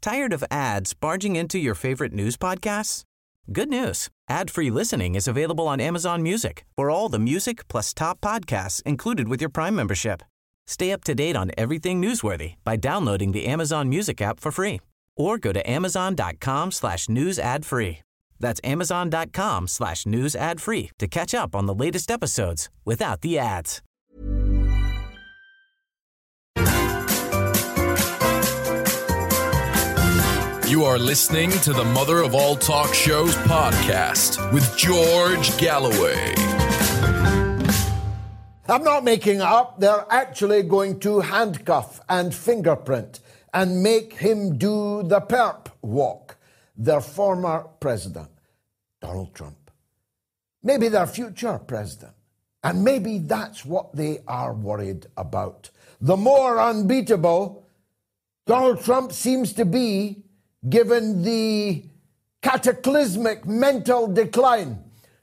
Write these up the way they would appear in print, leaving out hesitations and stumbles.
Tired of ads barging into your favorite news podcasts? Good news. Ad-free listening is available on Amazon Music for all the music plus top podcasts included with your Prime membership. Stay up to date on everything newsworthy by downloading the Amazon Music app for free or go to amazon.com/news ad free. That's amazon.com/news ad free to catch up on the latest episodes without the ads. You are listening to the Mother of All Talk Shows podcast with George Galloway. I'm not making it up. They're actually going to handcuff and fingerprint and make him do the perp walk. Their former president, Donald Trump. Maybe their future president. And maybe that's what they are worried about. The more unbeatable Donald Trump seems to be, given the cataclysmic mental decline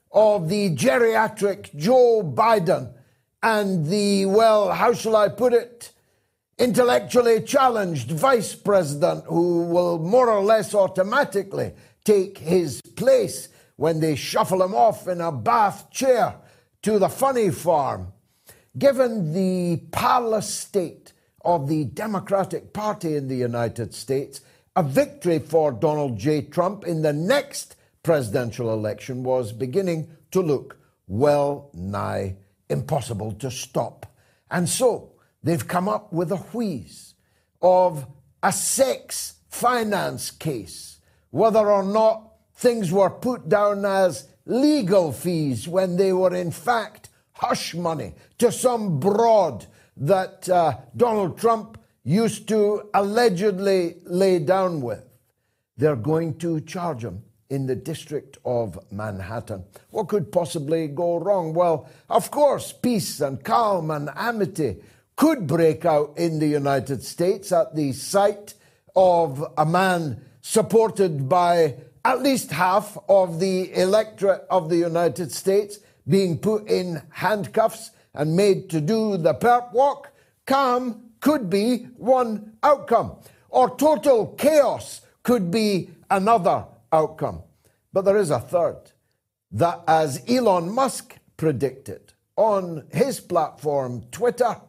of the geriatric Joe Biden and the, well, how shall I put it, intellectually challenged vice president who will more or less automatically take his place when they shuffle him off in a bath chair to the funny farm. Given the parlous state of the Democratic Party in the United States, a victory for Donald J. Trump in the next presidential election was beginning to look well nigh impossible to stop. And so they've come up with a wheeze of a sex finance case, whether or not things were put down as legal fees when they were in fact hush money to some broad that Donald Trump used to allegedly lay down with. They're going to charge him in the District of Manhattan. What could possibly go wrong? Well, of course, peace and calm and amity could break out in the United States at the sight of a man supported by at least half of the electorate of the United States being put in handcuffs and made to do the perp walk. Calm could be one outcome, or total chaos could be another outcome. But there is a third, that as Elon Musk predicted on his platform, Twitter,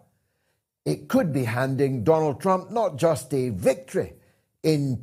it could be handing Donald Trump not just a victory in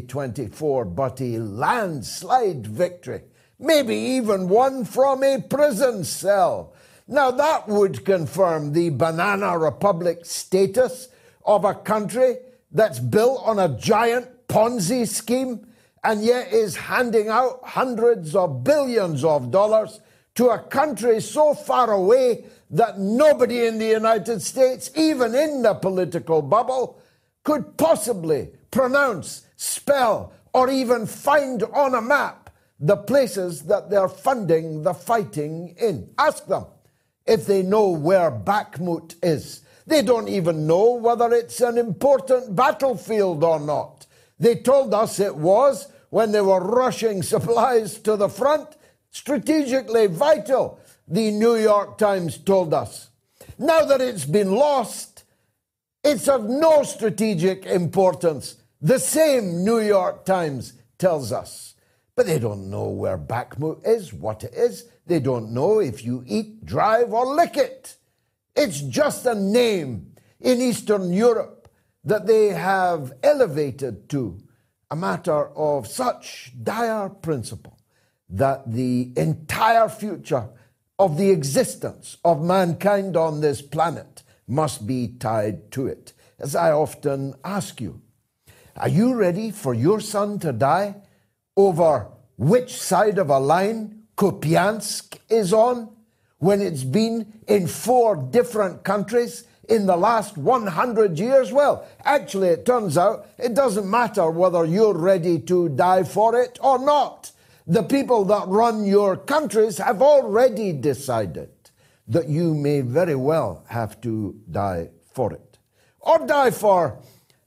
2024, but a landslide victory, maybe even one from a prison cell. Now, that would confirm the banana republic status of a country that's built on a giant Ponzi scheme and yet is handing out hundreds of billions of dollars to a country so far away that nobody in the United States, even in the political bubble, could possibly pronounce, spell, or even find on a map the places that they're funding the fighting in. Ask them if they know where Bakhmut is. They don't even know whether it's an important battlefield or not. They told us it was when they were rushing supplies to the front. Strategically vital, the New York Times told us. Now that it's been lost, it's of no strategic importance. The same New York Times tells us. But they don't know where Bakhmut is, what it is. They don't know if you eat, drive, or lick it. It's just a name in Eastern Europe that they have elevated to a matter of such dire principle that the entire future of the existence of mankind on this planet must be tied to it. As I often ask you, are you ready for your son to die over which side of a line Kupiansk is on when it's been in 4 different countries in the last 100 years? Well, actually, it turns out it doesn't matter whether you're ready to die for it or not. The people that run your countries have already decided that you may very well have to die for it. Or die for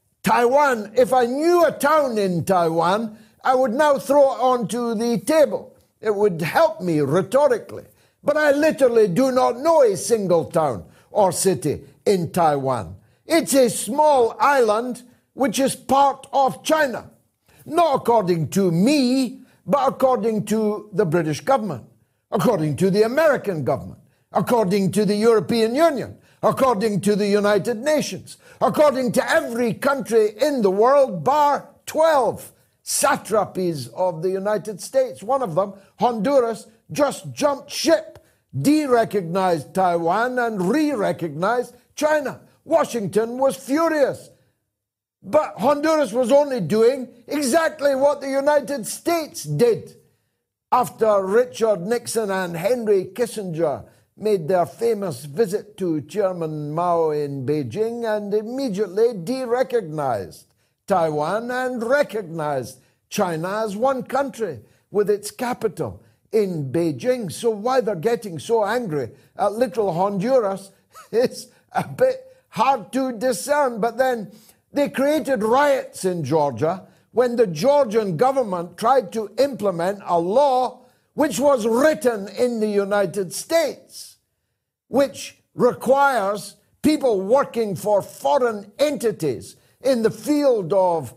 Taiwan. If I knew a town in Taiwan, I would now throw it onto the table. It would help me rhetorically. But I literally do not know a single town or city in Taiwan. It's a small island which is part of China. Not according to me, but according to the British government, according to the American government, according to the European Union, according to the United Nations, according to every country in the world, bar 12 satrapies of the United States. One of them, Honduras, just jumped ship, de-recognized Taiwan and re-recognized China. Washington was furious. But Honduras was only doing exactly what the United States did after Richard Nixon and Henry Kissinger made their famous visit to Chairman Mao in Beijing and immediately de-recognized Taiwan and recognized China as one country with its capital in Beijing. So why they're getting so angry at little Honduras is a bit hard to discern. But then they created riots in Georgia when the Georgian government tried to implement a law which was written in the United States, which requires people working for foreign entities in the field of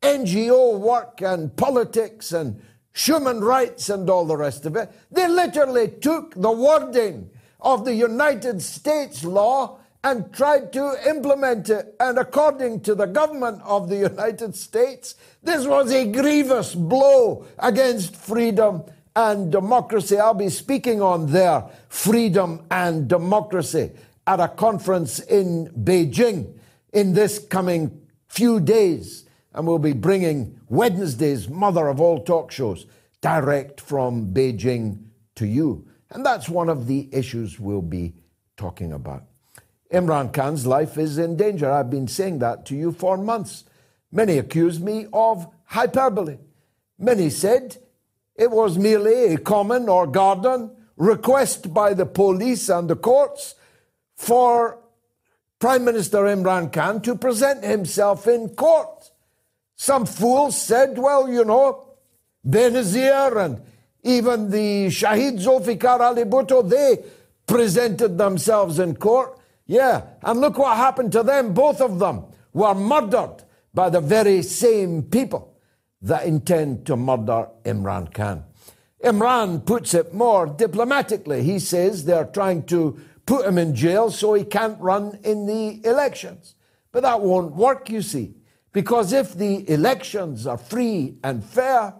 NGO work and politics and human rights and all the rest of it. They literally took the wording of the United States law and tried to implement it. And according to the government of the United States, this was a grievous blow against freedom and democracy. I'll be speaking on their freedom and democracy at a conference in Beijing in this coming few days. And we'll be bringing Wednesday's mother of all talk shows direct from Beijing to you. And that's one of the issues we'll be talking about. Imran Khan's life is in danger. I've been saying that to you for months. Many accused me of hyperbole. Many said it was merely a common or garden request by the police and the courts for Prime Minister Imran Khan to present himself in court. Some fools said, well, you know, Benazir and even the Shahid Zulfikar Ali Bhutto, they presented themselves in court. Yeah, and look what happened to them. Both of them were murdered by the very same people that intend to murder Imran Khan. Imran puts it more diplomatically. He says they're trying to put him in jail so he can't run in the elections. But that won't work, you see, because if the elections are free and fair,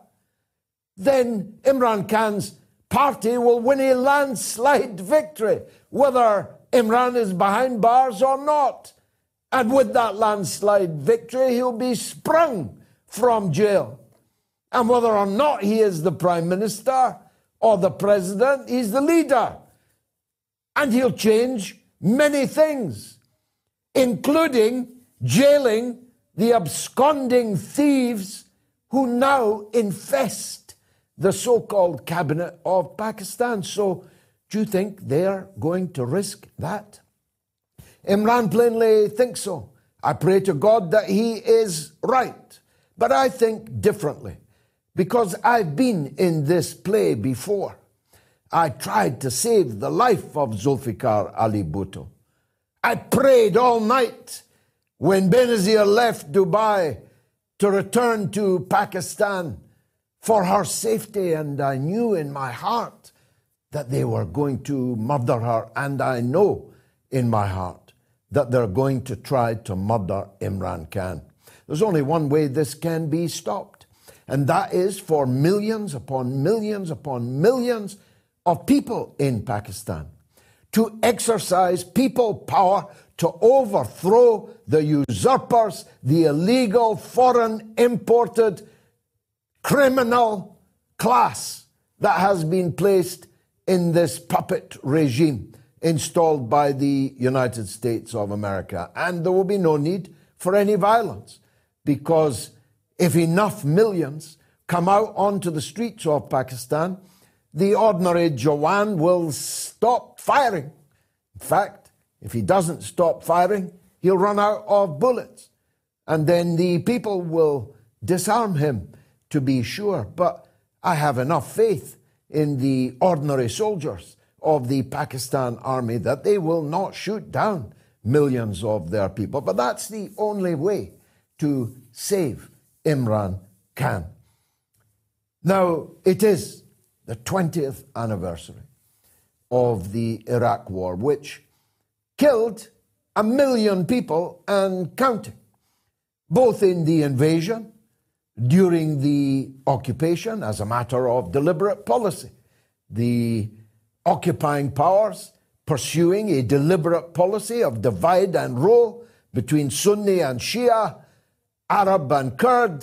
then Imran Khan's party will win a landslide victory, whether Imran is behind bars or not. And with that landslide victory, he'll be sprung from jail. And whether or not he is the Prime Minister or the President, he's the leader. And he'll change many things, including jailing the absconding thieves who now infest the so-called cabinet of Pakistan. So do you think they're going to risk that? Imran plainly thinks so. I pray to God that he is right. But I think differently, because I've been in this play before. I tried to save the life of Zulfikar Ali Bhutto. I prayed all night when Benazir left Dubai to return to Pakistan for her safety, and I knew in my heart that they were going to murder her, and I know in my heart that they're going to try to murder Imran Khan. There's only one way this can be stopped, and that is for millions upon millions upon millions of people in Pakistan to exercise people power to overthrow the usurpers, the illegal, foreign imported criminal class that has been placed in this puppet regime installed by the United States of America. And there will be no need for any violence, because if enough millions come out onto the streets of Pakistan, the ordinary Jawan will stop firing. In fact, if he doesn't stop firing, he'll run out of bullets. And then the people will disarm him, to be sure. But I have enough faith in the ordinary soldiers of the Pakistan army that they will not shoot down millions of their people. But that's the only way to save Imran Khan. Now, it is the 20th anniversary of the Iraq War, which killed 1 million people and counting, both in the invasion, during the occupation as a matter of deliberate policy. The occupying powers pursuing a deliberate policy of divide and rule between Sunni and Shia, Arab and Kurd,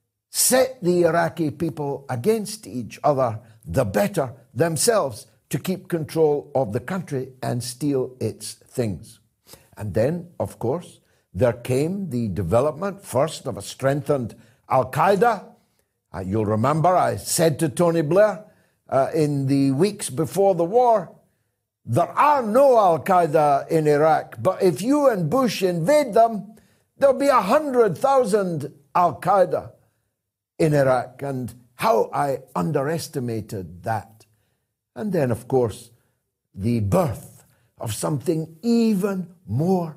set the Iraqi people against each other, the better themselves, to keep control of the country and steal its things. And then, of course, there came the development first of a strengthened Al-Qaeda. You'll remember I said to Tony Blair in the weeks before the war, there are no Al-Qaeda in Iraq, but if you and Bush invade them, there'll be 100,000 Al-Qaeda in Iraq, and how I underestimated that. And then, of course, the birth of something even more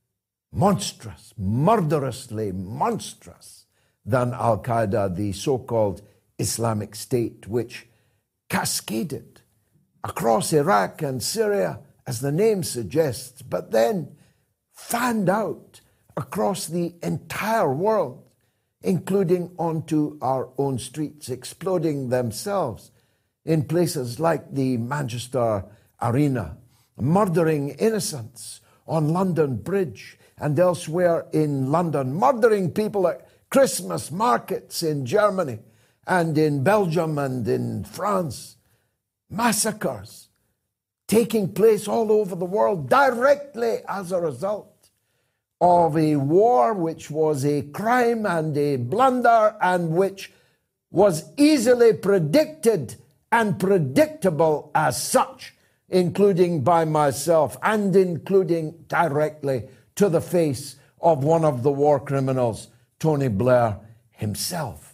monstrous, murderously monstrous than Al-Qaeda, the so-called Islamic State, which cascaded across Iraq and Syria, as the name suggests, but then fanned out across the entire world, including onto our own streets, exploding themselves in places like the Manchester Arena, murdering innocents on London Bridge and elsewhere in London, murdering people at Christmas markets in Germany and in Belgium and in France, massacres taking place all over the world directly as a result of a war which was a crime and a blunder and which was easily predicted and predictable as such, including by myself and including directly to the face of one of the war criminals, Tony Blair himself.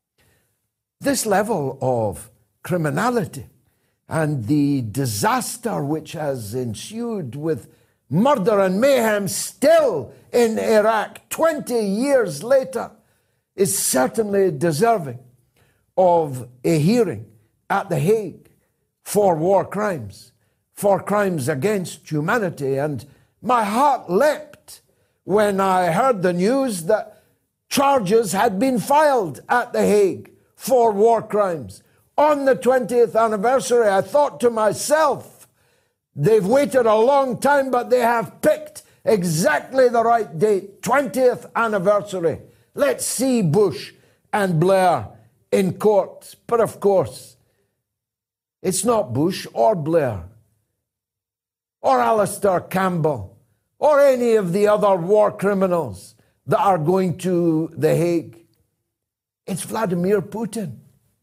This level of criminality and the disaster which has ensued with murder and mayhem still in Iraq 20 years later is certainly deserving of a hearing at The Hague for war crimes, for crimes against humanity. And my heart leapt when I heard the news that charges had been filed at The Hague for war crimes. On the 20th anniversary, I thought to myself, they've waited a long time, but they have picked exactly the right date, 20th anniversary. Let's see Bush and Blair in court. But of course, it's not Bush or Blair or Alistair Campbell or any of the other war criminals that are going to The Hague. It's Vladimir Putin.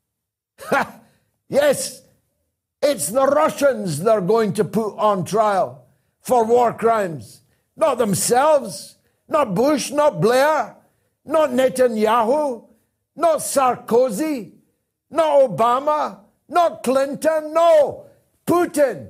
Yes, it's the Russians they're going to put on trial for war crimes. Not themselves, not Bush, not Blair, not Netanyahu, not Sarkozy, not Obama, not Clinton, no, Putin.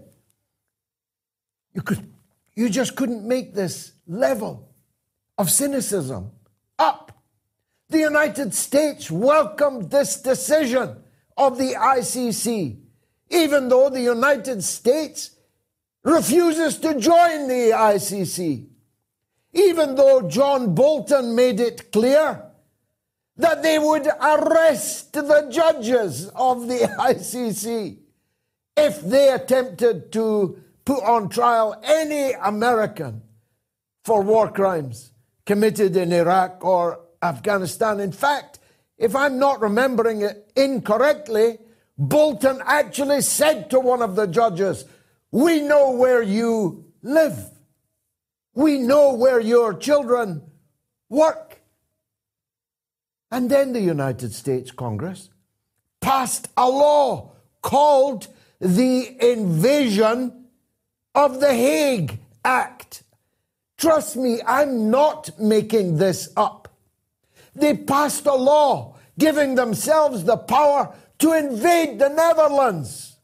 You just couldn't make this level of cynicism up. The United States welcomed this decision of the ICC, even though the United States refuses to join the ICC, even though John Bolton made it clear that they would arrest the judges of the ICC if they attempted to put on trial any American for war crimes committed in Iraq or Afghanistan. In fact, if I'm not remembering it incorrectly, Bolton actually said to one of the judges, "We know where you live. We know where your children work." And then the United States Congress passed a law called the Invasion of the Hague Act. Trust me, I'm not making this up. They passed a law giving themselves the power to invade the Netherlands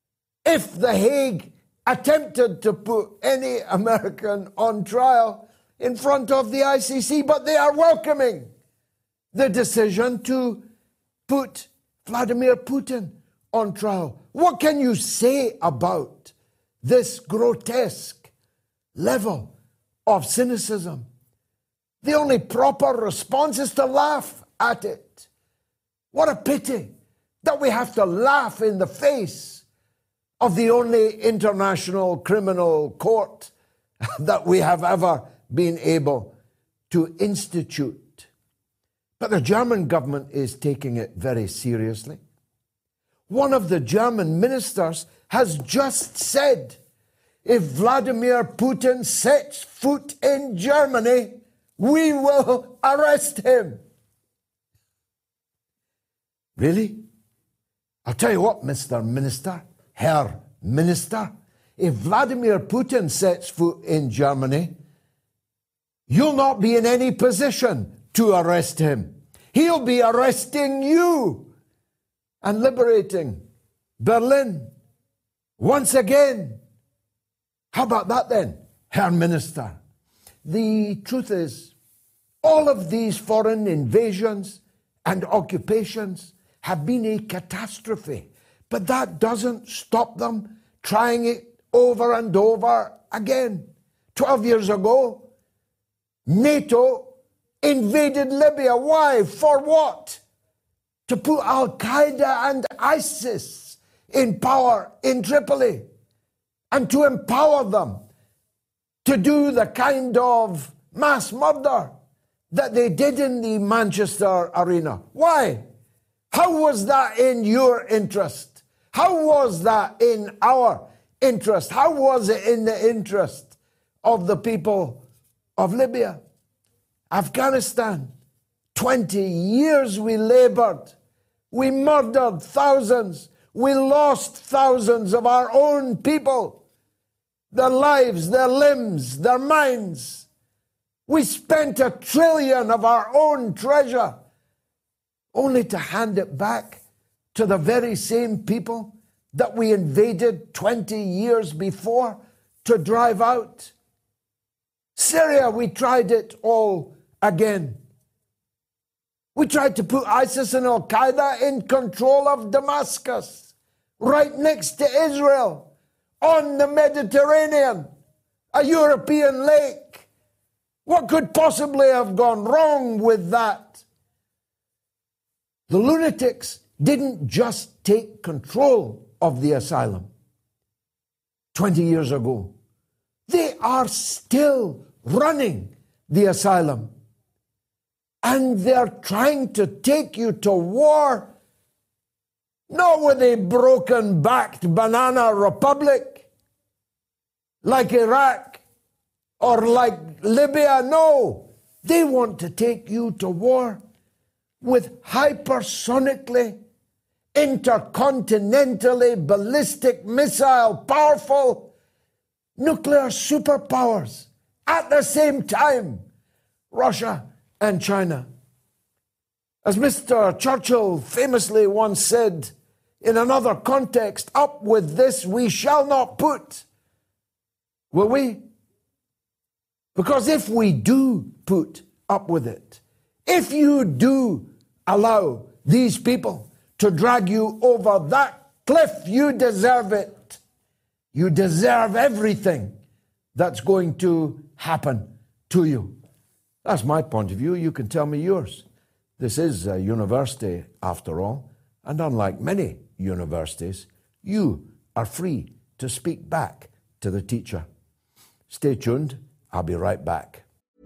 if The Hague attempted to put any American on trial in front of the ICC, but they are welcoming the decision to put Vladimir Putin on trial. What can you say about this grotesque level of cynicism? The only proper response is to laugh at it. What a pity that we have to laugh in the face of the only international criminal court that we have ever been able to institute. But the German government is taking it very seriously. One of the German ministers has just said, if Vladimir Putin sets foot in Germany, we will arrest him. Really? I'll tell you what, Mr. Minister, Herr Minister, if Vladimir Putin sets foot in Germany, you'll not be in any position to arrest him. He'll be arresting you and liberating Berlin once again. How about that then, Herr Minister? The truth is, all of these foreign invasions and occupations have been a catastrophe, but that doesn't stop them trying it over and over again. 12 years ago, NATO invaded Libya. Why? For what? To put Al-Qaeda and ISIS in power in Tripoli and to empower them to do the kind of mass murder that they did in the Manchester arena. Why? How was that in your interest? How was that in our interest? How was it in the interest of the people of Libya? Afghanistan, 20 years we labored. We murdered thousands. We lost thousands of our own people. Their lives, their limbs, their minds. We spent $1 trillion of our own treasure only to hand it back to the very same people that we invaded 20 years before to drive out. Syria, we tried it all again. We tried to put ISIS and Al-Qaeda in control of Damascus, right next to Israel, on the Mediterranean, a European lake. What could possibly have gone wrong with that? The lunatics didn't just take control of the asylum 20 years ago. They are still running the asylum. And they're trying to take you to war, not with a broken-backed banana republic like Iraq or like Libya. No, they want to take you to war with hypersonically, intercontinentally ballistic missile, powerful nuclear superpowers at the same time. Russia and China. As Mr. Churchill famously once said in another context, up with this we shall not put. Will we? Because if we do put up with it, if you do allow these people to drag you over that cliff, you deserve it. You deserve everything that's going to happen to you. That's my point of view. You can tell me yours. This is a university, after all, and unlike many universities, you are free to speak back to the teacher. Stay tuned. I'll be right back.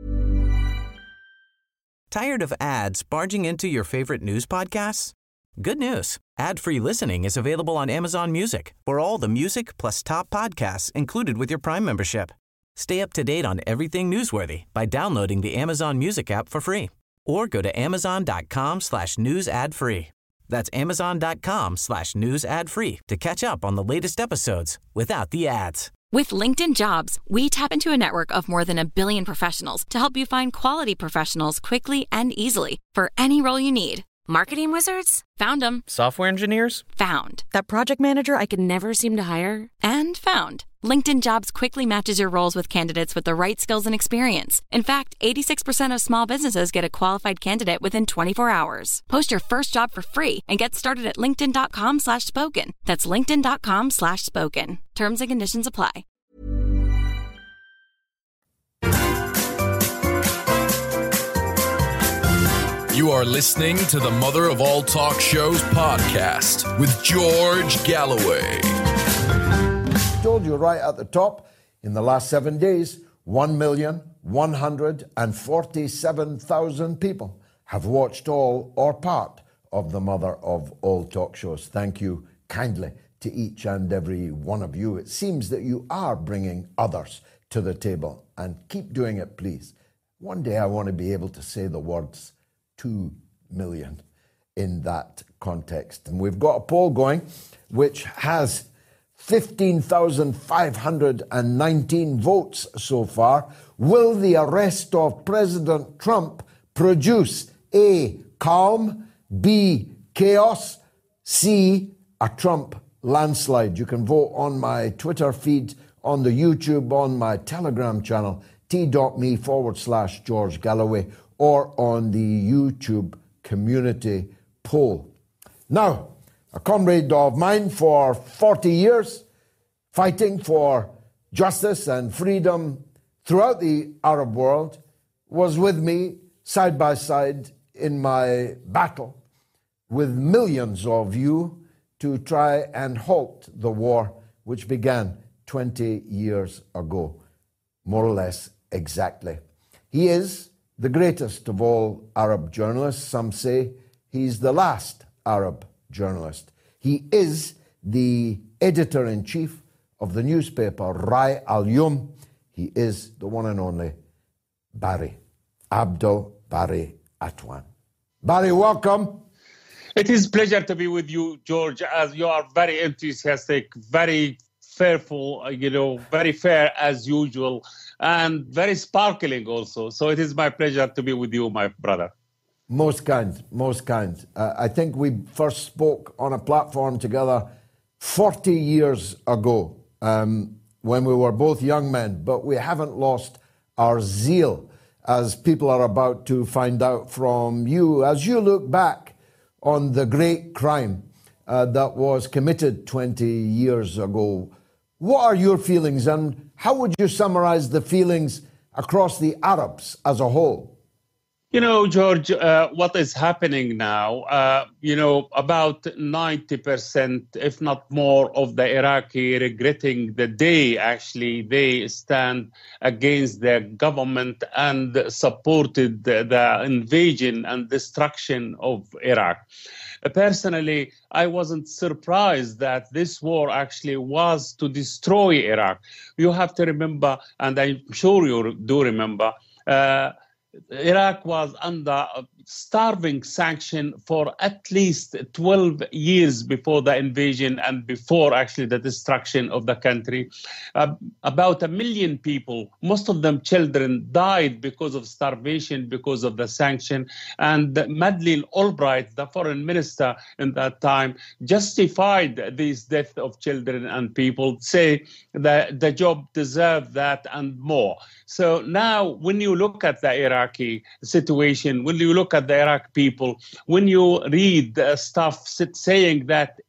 Tired of ads barging into your favorite news podcasts? Good news. Ad-free listening is available on Amazon Music for all the music plus top podcasts included with your Prime membership. Stay up to date on everything newsworthy by downloading the Amazon Music app for free or go to amazon.com/news ad free. That's amazon.com/news ad free to catch up on the latest episodes without the ads. With LinkedIn Jobs, we tap into a network of more than 1 billion professionals to help you find quality professionals quickly and easily for any role you need. Marketing wizards? Found them. Software engineers? Found. That project manager I could never seem to hire? And found. LinkedIn Jobs quickly matches your roles with candidates with the right skills and experience. In fact, 86% of small businesses get a qualified candidate within 24 hours. Post your first job for free and get started at linkedin.com/spoken. That's linkedin.com/spoken. Terms and conditions apply. You are listening to the Mother of All Talk Shows podcast with George Galloway. Told you right at the top, in the last 7 days, 1,147,000 people have watched all or part of the Mother of All Talk Shows. Thank you kindly to each and every one of you. It seems that you are bringing others to the table, and keep doing it, please. One day I want to be able to say the words 2 million in that context. And we've got a poll going which has 15,519 votes so far. Will the arrest of President Trump produce A, calm, B, chaos, C, a Trump landslide? You can vote on my Twitter feed, on the YouTube, on my Telegram channel, t.me/George Galloway, or on the YouTube community poll. Now, a comrade of mine for 40 years, fighting for justice and freedom throughout the Arab world, was with me side by side in my battle with millions of you to try and halt the war which began 20 years ago, more or less exactly. He is the greatest of all Arab journalists. Some say he's the last Arab journalist. He is the editor-in-chief of the newspaper Rai Al-Yom. He is the one and only Barry, Abdel Barry Atwan. Barry, welcome. It is a pleasure to be with you, George, as you are very enthusiastic, very fairful, very fair as usual, and very sparkling also. So it is my pleasure to be with you, my brother. Most kind, most kind. I think we first spoke on a platform together 40 years ago when we were both young men, but we haven't lost our zeal, as people are about to find out from you. As you look back on the great crime that was committed 20 years ago, what are your feelings, and how would you summarize the feelings across the Arabs as a whole? George, what is happening now, about 90%, if not more, of the Iraqi regretting the day, actually, they stand against their government and supported the invasion and destruction of Iraq. Personally, I wasn't surprised that this war actually was to destroy Iraq. You have to remember, and I'm sure you do remember, Iraq was under starving sanction for at least 12 years before the invasion and before actually the destruction of the country. About 1 million people, most of them children, died because of starvation, because of the sanction. And Madeleine Albright, the foreign minister in that time, justified these deaths of children and people, say that the job deserved that and more. So now when you look at the Iraqi situation, when you look at the Iraq people, when you read stuff saying that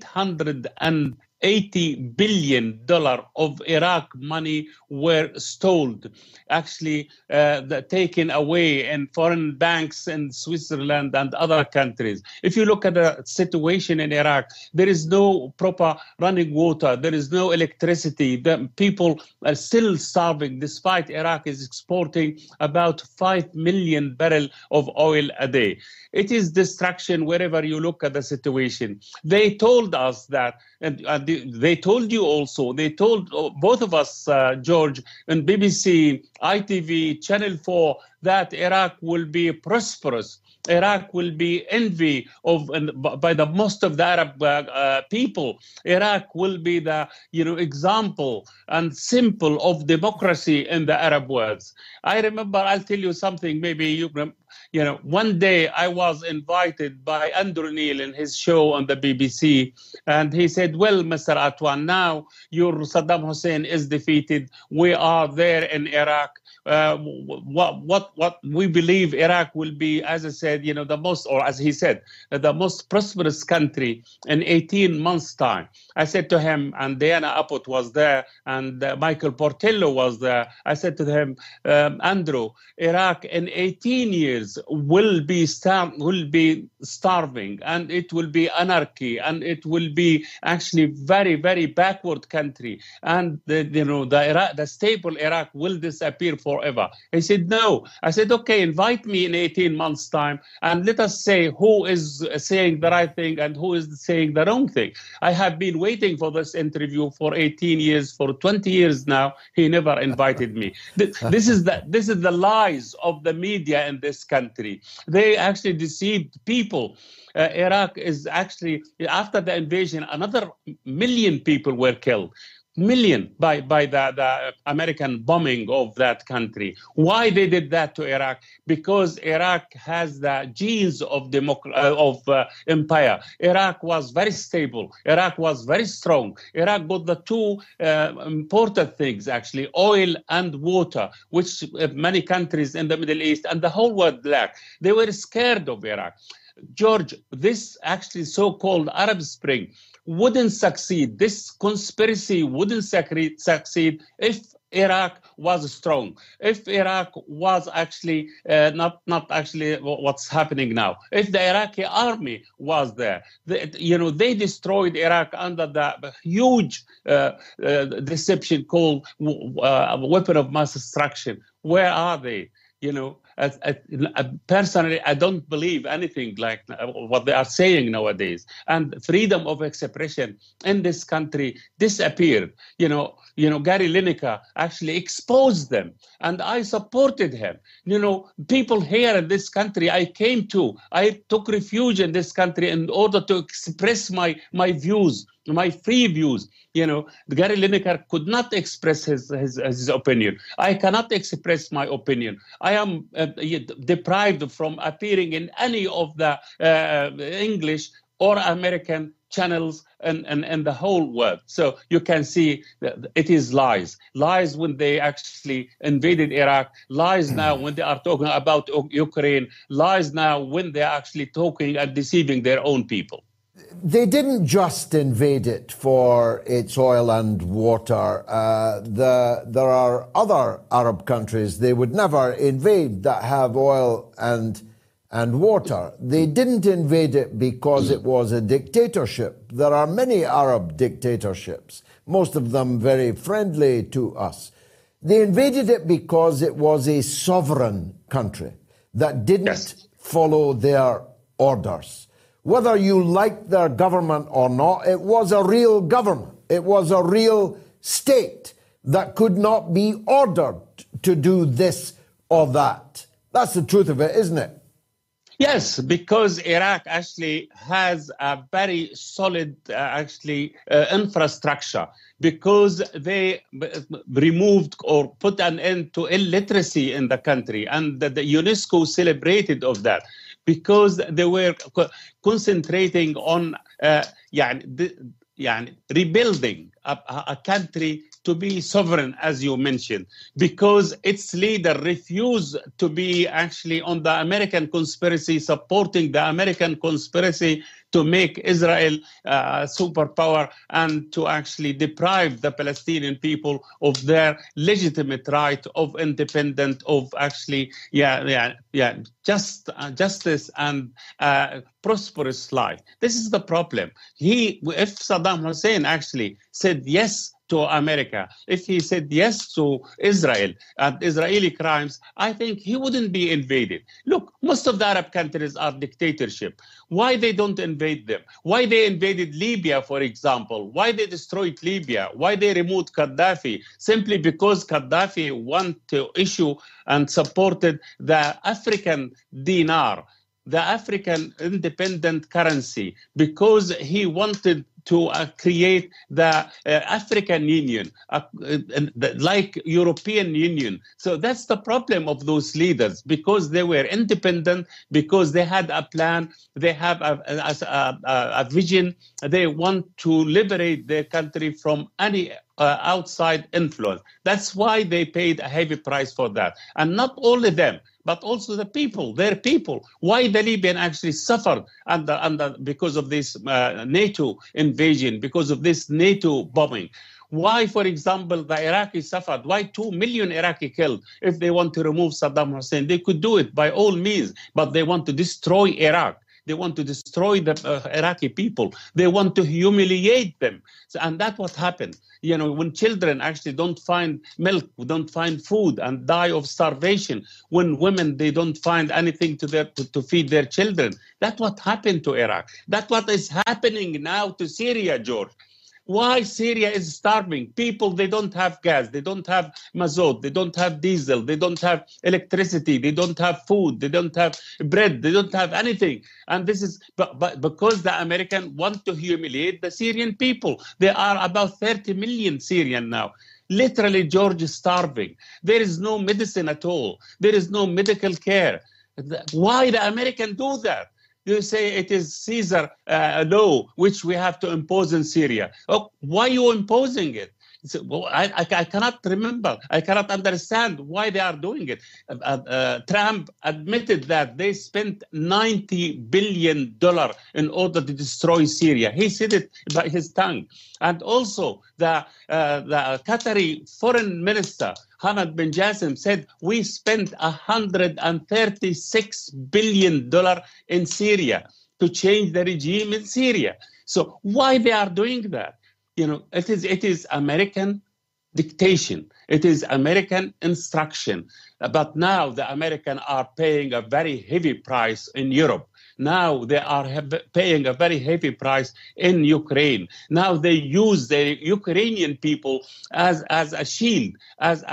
$880 billion of Iraq money were stolen, actually taken away in foreign banks in Switzerland and other countries. If you look at the situation in Iraq, there is no proper running water, there is no electricity, the people are still starving, despite Iraq is exporting about 5 million barrels of oil a day. It is destruction wherever you look at the situation. They told us that, and they told you also, they told both of us, George, and BBC, ITV, Channel 4, that Iraq will be prosperous. Iraq will be envy by the most of the Arab people. Iraq will be the example and symbol of democracy in the Arab world. I remember, I'll tell you something, maybe one day I was invited by Andrew Neil in his show on the BBC, and he said, well, Mr. Atwan, now your Saddam Hussein is defeated. We are there in Iraq. What we believe Iraq will be, as I said, the most, or as he said, the most prosperous country in 18 months' time. I said to him, and Diana Abbott was there, and Michael Portillo was there. I said to him, Andrew, Iraq in 18 years will be starving, and it will be anarchy, and it will be actually very, very backward country, and the stable Iraq will disappear forever. He said no. I said, okay, invite me in 18 months' time, and let us say who is saying the right thing and who is saying the wrong thing. I have been waiting for this interview for 18 years, for 20 years now. He never invited me. This is the lies of the media in this country. They actually deceived people. Iraq is actually, after the invasion, another 1 million people were killed. Million by the American bombing of that country. Why they did that to Iraq? Because Iraq has the genes of empire. Iraq was very stable. Iraq was very strong. Iraq got the two important things, actually, oil and water, which many countries in the Middle East and the whole world lack. They were scared of Iraq. George, this actually so-called Arab Spring wouldn't succeed. This conspiracy wouldn't succeed if Iraq was strong, if Iraq was actually not actually what's happening now, if the Iraqi army was there. They destroyed Iraq under the huge deception called weapon of mass destruction. Where are they? Personally, I don't believe anything like what they are saying nowadays. And freedom of expression in this country disappeared. Gary Lineker actually exposed them, and I supported him. People here in this country, I took refuge in this country in order to express my views, my free views. Gary Lineker could not express his opinion. I cannot express my opinion. I am deprived from appearing in any of the English or American channels and the whole world. So you can see that it is lies. Lies when they actually invaded Iraq. Lies now when they are talking about Ukraine. Lies now when they are actually talking and deceiving their own people. They didn't just invade it for its oil and water. There are other Arab countries they would never invade that have oil and water. They didn't invade it because it was a dictatorship. There are many Arab dictatorships, most of them very friendly to us. They invaded it because it was a sovereign country that didn't follow their orders. Whether you liked their government or not, it was a real government. It was a real state that could not be ordered to do this or that. That's the truth of it, isn't it? Yes, because Iraq actually has a very solid infrastructure, because they removed or put an end to illiteracy in the country, and the UNESCO celebrated of that, because they were concentrating on rebuilding a country to be sovereign, as you mentioned, because its leader refused to be actually on the American conspiracy, supporting the American conspiracy to make Israel a superpower and to actually deprive the Palestinian people of their legitimate right of independence, of actually, justice and prosperous life. This is the problem. If Saddam Hussein actually said yes to America, if he said yes to Israel and Israeli crimes, I think he wouldn't be invaded. Look, most of the Arab countries are dictatorship. Why they don't invade them? Why they invaded Libya, for example? Why they destroyed Libya? Why they removed Gaddafi? Simply because Gaddafi wanted to issue and supported the African dinar. the African independent currency because he wanted to create the African Union, like European Union. So that's the problem of those leaders, because they were independent, because they had a plan, they have a vision. They want to liberate their country from any outside influence. That's why they paid a heavy price for that. And not only them, but also the people, their people. Why the Libyan actually suffered because of this NATO invasion, because of this NATO bombing. Why, for example, the Iraqis suffered? Why 2 million Iraqi killed? If they want to remove Saddam Hussein, they could do it by all means, but they want to destroy Iraq. They want to destroy the Iraqi people. They want to humiliate them. And that's what happened. You know, when children actually don't find milk, don't find food and die of starvation, when women, they don't find anything to feed their children. That's what happened to Iraq. That's what is happening now to Syria, George. Why Syria is starving? People, they don't have gas, they don't have mazot, they don't have diesel, they don't have electricity, they don't have food, they don't have bread, they don't have anything. And this is but because the Americans want to humiliate the Syrian people. There are about 30 million Syrian now. Literally, George, is starving. There is no medicine at all. There is no medical care. Why the Americans do that? You say it is Caesar law, which we have to impose in Syria. Oh, why are you imposing it? Well, I cannot remember. I cannot understand why they are doing it. Trump admitted that they spent $90 billion in order to destroy Syria. He said it by his tongue. And also the Qatari foreign minister, Hamad bin Jassim, said we spent $136 billion in Syria to change the regime in Syria. So why they are doing that? You know, it is American dictation. It is American instruction. But now the Americans are paying a very heavy price in Europe. Now they are paying a very heavy price in Ukraine. Now they use the Ukrainian people as a shield, as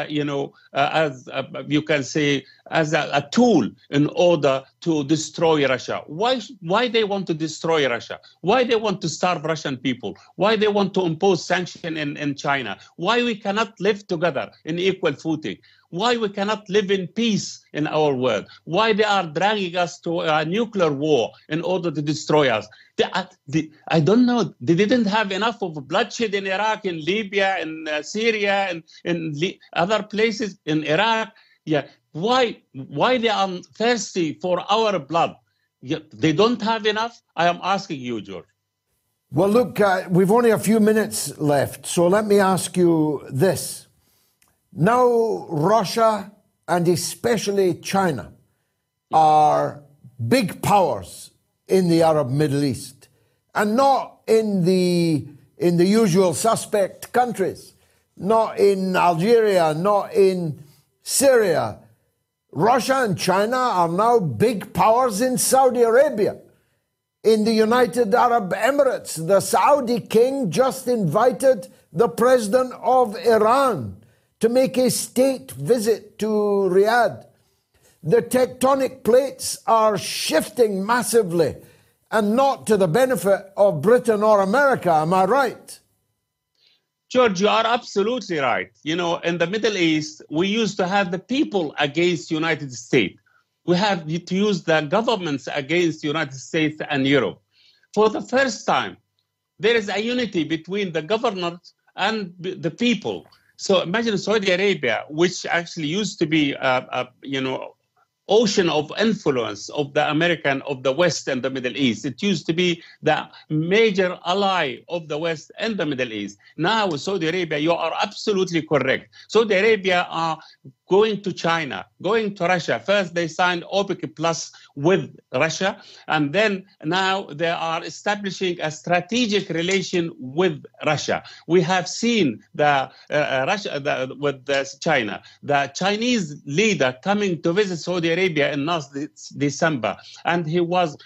you can say, as a tool in order to destroy Russia. Why they want to destroy Russia? Why they want to starve Russian people? Why they want to impose sanctions in China? Why we cannot live together in equal footing? Why we cannot live in peace in our world? Why they are dragging us to a nuclear war in order to destroy us? I don't know. They didn't have enough of bloodshed in Iraq, in Libya, in Syria, and in other places, in Iraq. Yeah. Why they are thirsty for our blood? They don't have enough? I am asking you, George. Well, look, we've only a few minutes left, so let me ask you this. Now, Russia and especially China are big powers in the Arab Middle East, and not in the usual suspect countries, not in Algeria, not in Syria. Russia and China are now big powers in Saudi Arabia, in the United Arab Emirates. The Saudi king just invited the president of Iran to make a state visit to Riyadh. The tectonic plates are shifting massively, and not to the benefit of Britain or America. Am I right? George, you are absolutely right. You know, in the Middle East, we used to have the people against the United States. We have to use the governments against the United States and Europe. For the first time, there is a unity between the governors and the people. So imagine Saudi Arabia, which actually used to be, ocean of influence of the American, of the West and the Middle East. It used to be the major ally of the West and the Middle East. Now, Saudi Arabia, you are absolutely correct. Saudi Arabia are going to China, going to Russia. First, they signed OPEC Plus with Russia, and then now they are establishing a strategic relation with Russia. We have seen with China, the Chinese leader coming to visit Saudi Arabia in last December, and he was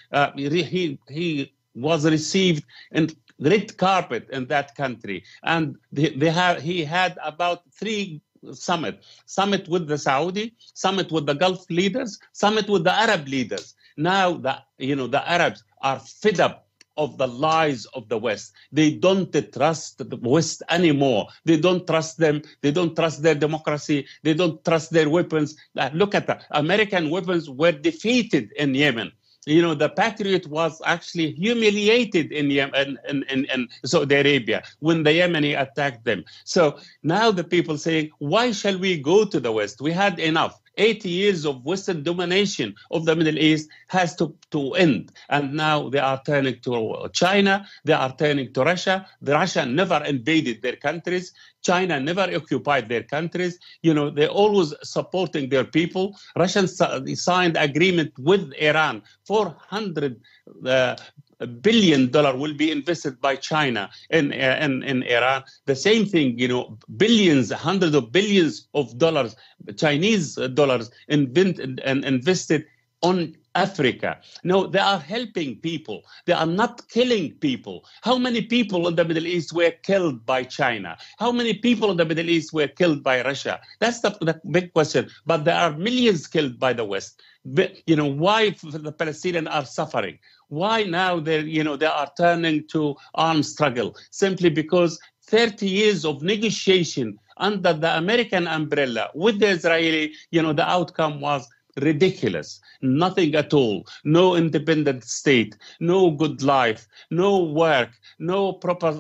received in red carpet in that country, and he had about 3 summit with the Saudi, summit with the Gulf leaders, summit with the Arab leaders. Now the Arabs are fed up of the lies of the West. They don't trust the West anymore. They don't trust them. They don't trust their democracy. They don't trust their weapons. Look at that. American weapons were defeated in Yemen. The Patriot was actually humiliated in Yemen, in Saudi Arabia when the Yemeni attacked them. So now the people saying, why shall we go to the West? We had enough. 80 years of Western domination of the Middle East has to end. And now they are turning to China. They are turning to Russia. Russia never invaded their countries. China never occupied their countries. They're always supporting their people. Russians signed agreement with Iran. $400 billion will be invested by China in Iran. The same thing, billions, hundreds of billions of dollars, Chinese dollars invested on Africa. No, they are helping people. They are not killing people. How many people in the Middle East were killed by China? How many people in the Middle East were killed by Russia? That's the big question. But there are millions killed by the West. Why the Palestinians are suffering? Why now they are turning to armed struggle? Simply because 30 years of negotiation under the American umbrella with the Israeli, the outcome was ridiculous. Nothing at all. No independent state, no good life, no work, no proper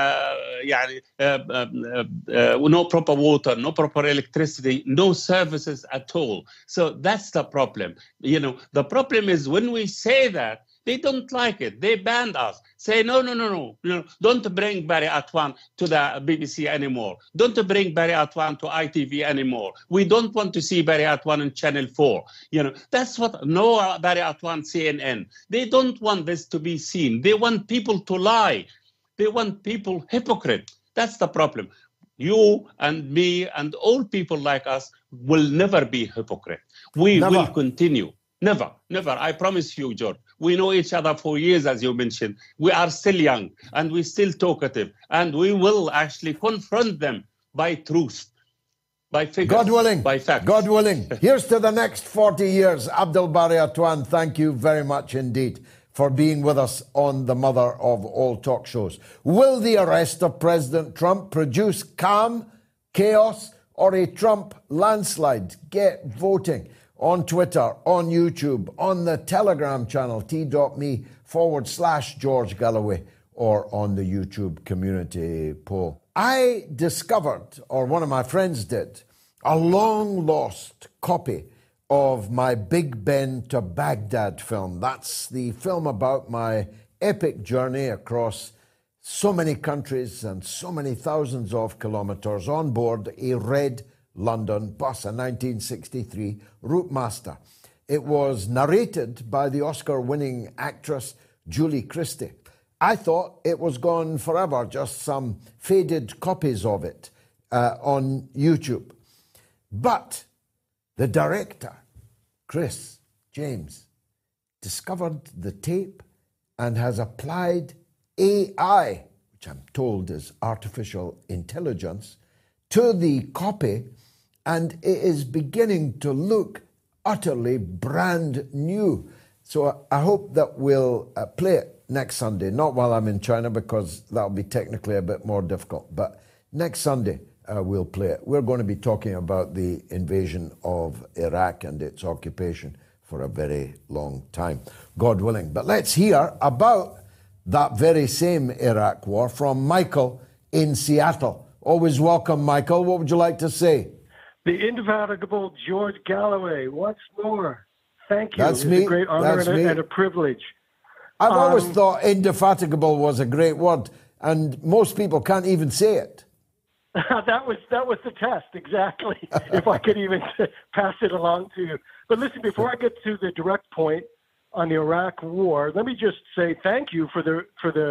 no proper water, no proper electricity, no services at all. So that's the problem. The problem is when we say that, they don't like it. They banned us. Say, no. Don't bring Barry Atwan to the BBC anymore. Don't bring Barry Atwan to ITV anymore. We don't want to see Barry Atwan on Channel 4. That's what, no Barry Atwan CNN. They don't want this to be seen. They want people to lie. They want people hypocrite. That's the problem. You and me and all people like us will never be hypocrite. We will continue. Never. I promise you, George. We know each other for years, as you mentioned. We are still young and we're still talkative. And we will actually confront them by truth, by figures, God willing, by facts. God willing. Here's to the next 40 years. Abdel Barry Atwan, thank you very much indeed for being with us on the mother of all talk shows. Will the arrest of President Trump produce calm, chaos, or a Trump landslide? Get voting on Twitter, on YouTube, on the Telegram channel, t.me/George Galloway, or on the YouTube community poll. I discovered, or one of my friends did, a long-lost copy of my Big Ben to Baghdad film. That's the film about my epic journey across so many countries and so many thousands of kilometers on board a red London bus, a 1963 Route Master. It was narrated by the Oscar-winning actress Julie Christie. I thought it was gone forever, just some faded copies of it on YouTube. But the director, Chris James, discovered the tape and has applied AI, which I'm told is artificial intelligence, to the copy, and it is beginning to look utterly brand new. So I hope that we'll play it next Sunday, not while I'm in China, because that'll be technically a bit more difficult, but next Sunday we'll play it. We're going to be talking about the invasion of Iraq and its occupation for a very long time, God willing. But let's hear about that very same Iraq war from Michael in Seattle. Always welcome, Michael. What would you like to say? The indefatigable George Galloway. What's more? Thank you. That's it's me. a great honor and a privilege. I've always thought indefatigable was a great word, and most people can't even say it. That was the test, exactly. If I could even pass it along to you. But listen, before I get to the direct point on the Iraq War, let me just say thank you for the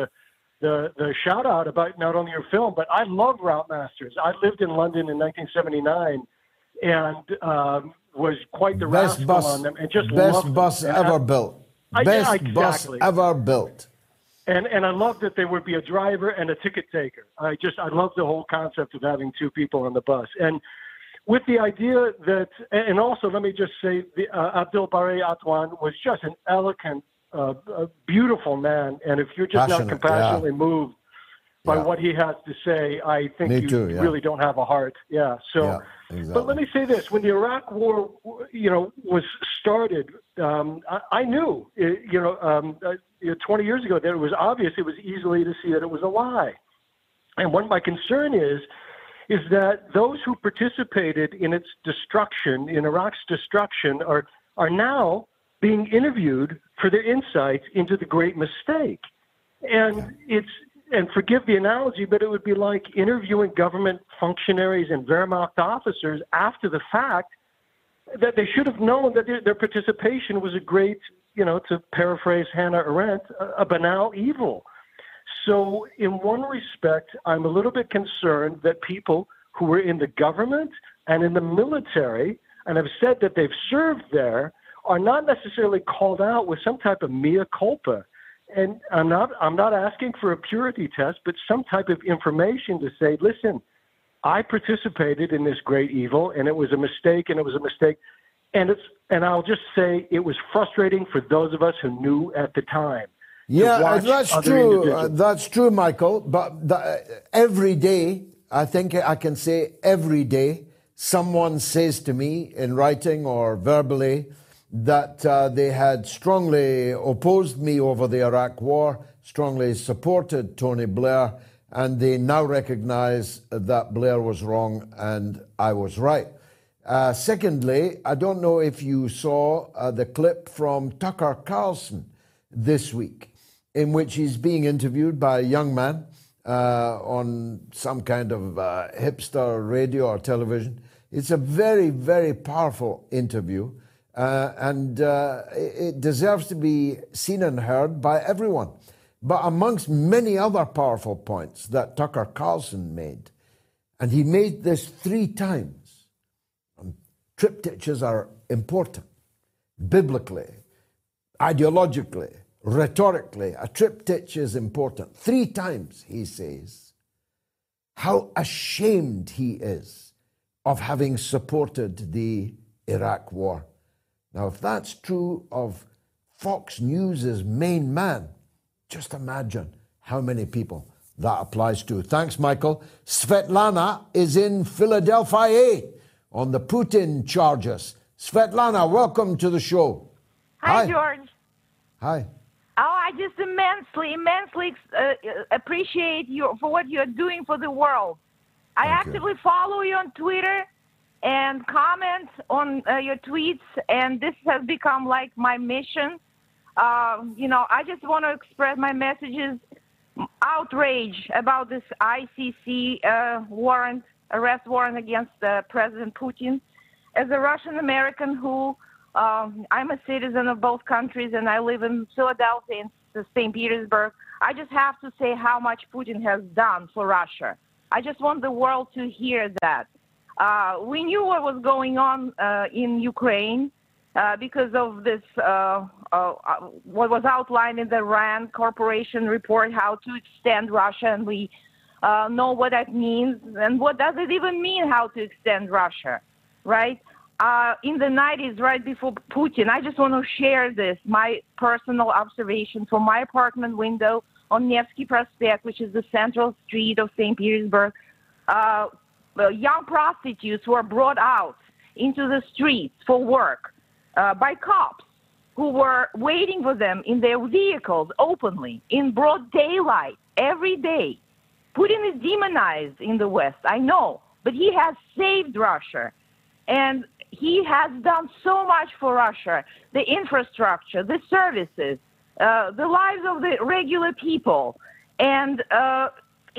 shout out about not only your film, but I love Route Masters. I lived in London in 1979 and was quite the rascal on them, and just best bus ever built. Best bus ever built. And I love that there would be a driver and a ticket taker. I love the whole concept of having two people on the bus. And with the idea that, and also let me just say, Abdel Bari Atwan was just an eloquent, beautiful man. And if you're just not compassionately moved by what he has to say, I think really don't have a heart. Yeah. So, exactly. But let me say this: when the Iraq War, was started, I knew, 20 years ago that it was obvious. It was easily to see that it was a lie. And what my concern is that those who participated in its destruction, in Iraq's destruction, are now being interviewed for their insights into the great mistake. And and forgive the analogy, but it would be like interviewing government functionaries and Wehrmacht officers after the fact, that they should have known that their participation was a great, to paraphrase Hannah Arendt, a banal evil. So in one respect, I'm a little bit concerned that people who were in the government and in the military and have said that they've served there are not necessarily called out with some type of mea culpa. And I'm not asking for a purity test, but some type of information to say, listen, I participated in this great evil, and it was a mistake, and And I'll just say it was frustrating for those of us who knew at the time. Yeah, that's true. That's true, Michael. But every day, I think I can say every day, someone says to me in writing or verbally that they had strongly opposed me over the Iraq War, strongly supported Tony Blair, and they now recognize that Blair was wrong and I was right. Secondly, I don't know if you saw the clip from Tucker Carlson this week, in which he's being interviewed by a young man on some kind of hipster radio or television. It's a very, very powerful interview, and it deserves to be seen and heard by everyone. But amongst many other powerful points that Tucker Carlson made, and he made this 3 times, triptychs are important, biblically, ideologically, rhetorically. A triptych is important. 3 times he says how ashamed he is of having supported the Iraq War. Now, if that's true of Fox News' main man, just imagine how many people that applies to. Thanks, Michael. Svetlana is in Philadelphia on the Putin charges. Svetlana, welcome to the show. Hi, George. Hi. Oh, I just immensely appreciate you for what you're doing for the world. I actively follow you on Twitter and comment on your tweets, and this has become like my mission. I just want to express my messages, outrage about this ICC arrest warrant against President Putin. As a Russian American who I'm a citizen of both countries, and I live in Philadelphia and St. Petersburg, I just have to say how much Putin has done for Russia. I just want the world to hear that. We knew what was going on in Ukraine because of this, what was outlined in the RAND Corporation report, how to extend Russia, and we know what that means. And what does it even mean, how to extend Russia, right? In the 90s, right before Putin, I just want to share this, my personal observation from my apartment window on Nevsky Prospect, which is the central street of St. Petersburg. Young prostitutes were brought out into the streets for work by cops who were waiting for them in their vehicles openly, in broad daylight, every day. Putin is demonized in the West, I know, but he has saved Russia. And he has done so much for Russia, the infrastructure, the services, the lives of the regular people. And Russia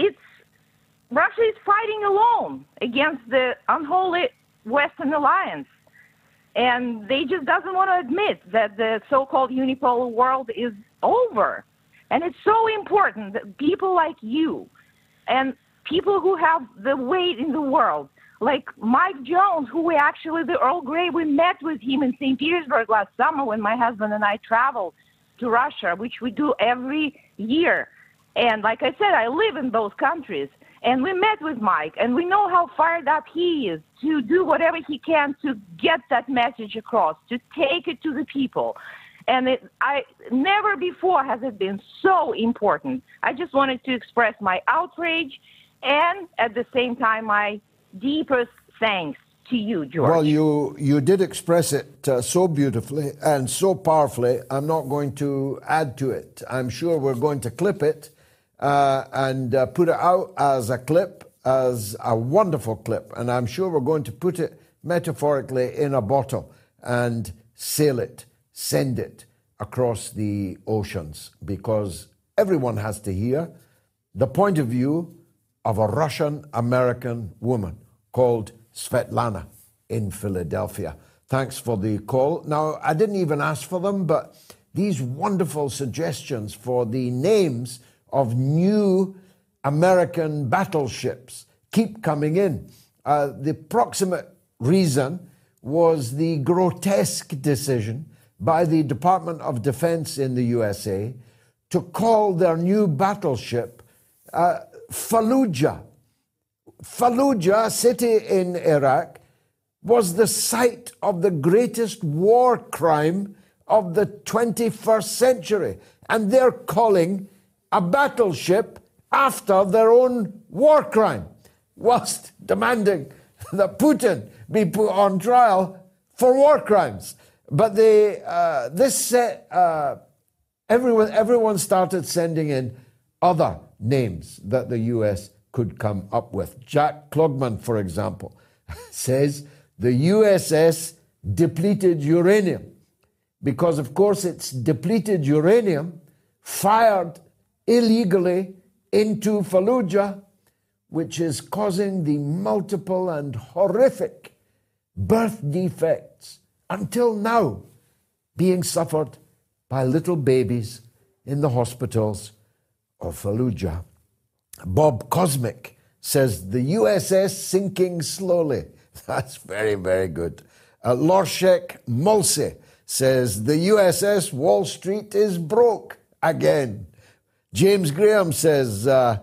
is fighting alone against the unholy Western alliance. And they just doesn't want to admit that the so-called unipolar world is over. And it's so important that people like you and people who have the weight in the world, like Mike Jones, who the Earl Grey, we met with him in St. Petersburg last summer when my husband and I traveled to Russia, which we do every year. And like I said, I live in both countries. And we met with Mike, and we know how fired up he is to do whatever he can to get that message across, to take it to the people. And never before has it been so important. I just wanted to express my outrage and at the same time my deepest thanks to you, George. Well, you did express it so beautifully and so powerfully. I'm not going to add to it. I'm sure we're going to clip it and put it out as a clip, as a wonderful clip. And I'm sure we're going to put it metaphorically in a bottle and sail it, send it across the oceans, because everyone has to hear the point of view of a Russian-American woman called Svetlana in Philadelphia. Thanks for the call. Now, I didn't even ask for them, but these wonderful suggestions for the names of new American battleships keep coming in. The proximate reason was the grotesque decision by the Department of Defense in the USA to call their new battleship Fallujah. Fallujah, a city in Iraq, was the site of the greatest war crime of the 21st century. And they're calling a battleship after their own war crime, whilst demanding that Putin be put on trial for war crimes. But everyone started sending in other names that the US could come up with. Jack Klugman, for example, says the USS depleted uranium, because, of course, it's depleted uranium fired illegally into Fallujah, which is causing the multiple and horrific birth defects until now being suffered by little babies in the hospitals of Fallujah. Bob Cosmic says the USS sinking slowly. That's very, very good. Lorshek Mulsey says the USS Wall Street is broke again. James Graham says I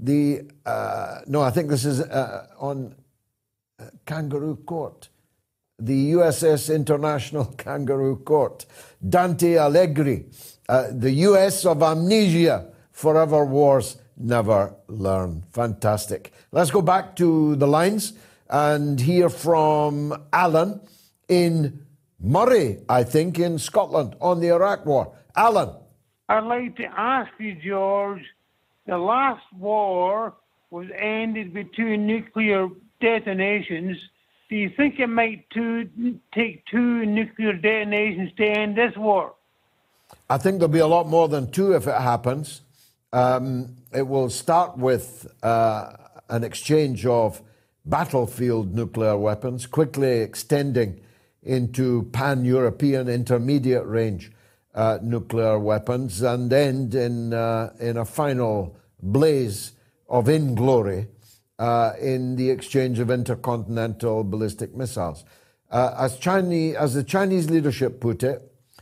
think this is on Kangaroo Court. The USS International Kangaroo Court. Dante Allegri, the US of amnesia, forever wars never learn. Fantastic. Let's go back to the lines and hear from Alan in Murray, I think, in Scotland, on the Iraq War. Alan. I'd like to ask you, George, the last war was ended with 2 nuclear detonations. Do you think it might take 2 nuclear detonations to end this war? I think there'll be a lot more than 2 if it happens. It will start with an exchange of battlefield nuclear weapons, quickly extending into pan-European intermediate range nuclear weapons, and end in a final blaze of inglory in the exchange of intercontinental ballistic missiles. As the Chinese leadership put it,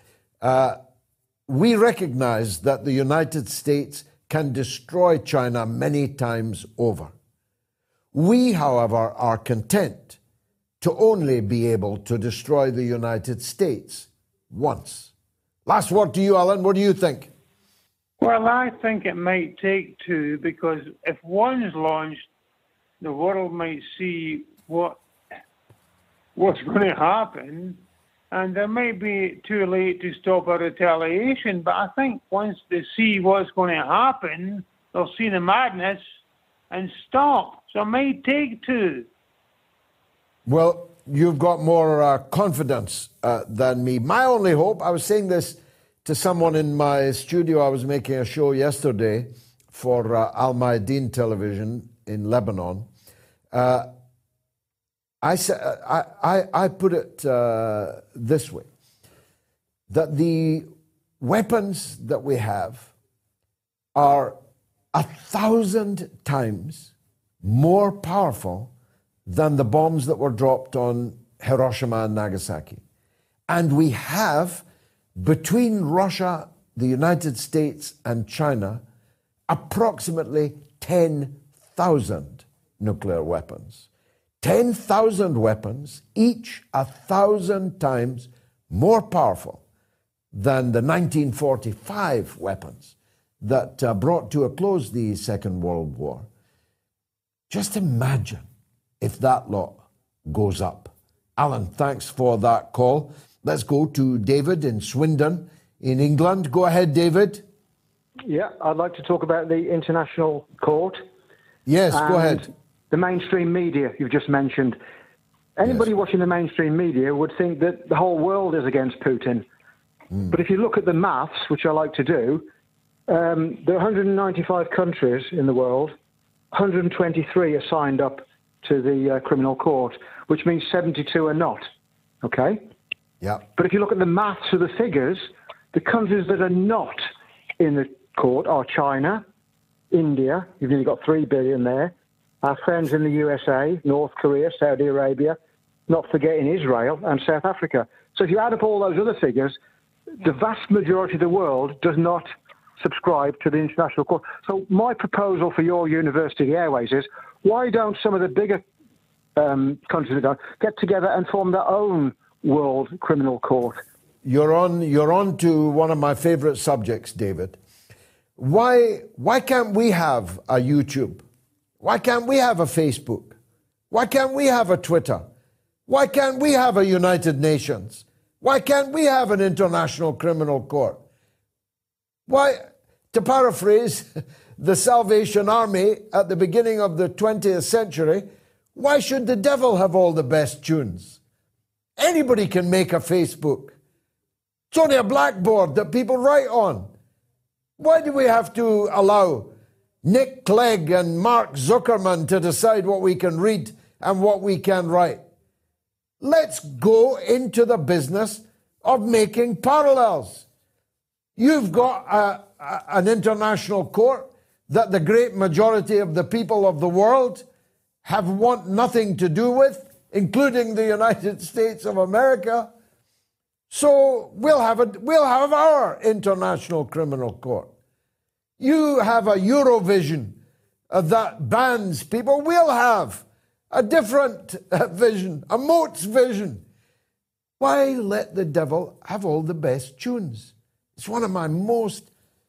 we recognize that the United States can destroy China many times over. We, however, are content to only be able to destroy the United States once. Last word to you, Alan. What do you think? Well, I think it might take 2, because if one's launched, the world might see what's going to happen, and it may be too late to stop a retaliation. But I think once they see what's going to happen, they'll see the madness and stop. So it may take 2. Well, you've got more confidence than me. My only hope, I was saying this to someone in my studio. I was making a show yesterday for Al Mayadeen television in Lebanon. I put it this way, that the weapons that we have are 1,000 times more powerful than the bombs that were dropped on Hiroshima and Nagasaki. And we have, between Russia, the United States, and China, approximately 10,000 nuclear weapons. 10,000 weapons, each 1,000 times more powerful than the 1945 weapons that brought to a close the Second World War. Just imagine if that lot goes up. Alan, thanks for that call. Let's go to David in Swindon in England. Go ahead, David. Yeah, I'd like to talk about the International Court. Yes, go ahead. The mainstream media you've just mentioned. Anybody watching the mainstream media would think that the whole world is against Putin. But if you look at the maths, which I like to do, there are 195 countries in the world. 123 are signed up to the criminal court, which means 72 are not. Okay? Yeah. But if you look at the maths of the figures, the countries that are not in the court are China, India, you've nearly got 3 billion there, our friends in the USA, North Korea, Saudi Arabia, not forgetting Israel and South Africa. So if you add up all those other figures, the vast majority of the world does not subscribe to the International Court. So my proposal for your University Airways is, why don't some of the bigger countries get together and form their own World Criminal Court? You're on to one of my favorite subjects, David. Why can't we have a YouTube? Why can't we have a Facebook? Why can't we have a Twitter? Why can't we have a United Nations? Why can't we have an International Criminal Court? Why, to paraphrase the Salvation Army at the beginning of the 20th century, why should the devil have all the best tunes? Anybody can make a Facebook. It's only a blackboard that people write on. Why do we have to allow Nick Clegg and Mark Zuckerman to decide what we can read and what we can write? Let's go into the business of making parallels. You've got an international court that the great majority of the people of the world want nothing to do with, including the United States of America. So we'll have our International Criminal Court. You have a Eurovision that bans people. We'll have a different vision, a Moat's vision. Why let the devil have all the best tunes? It's one of my most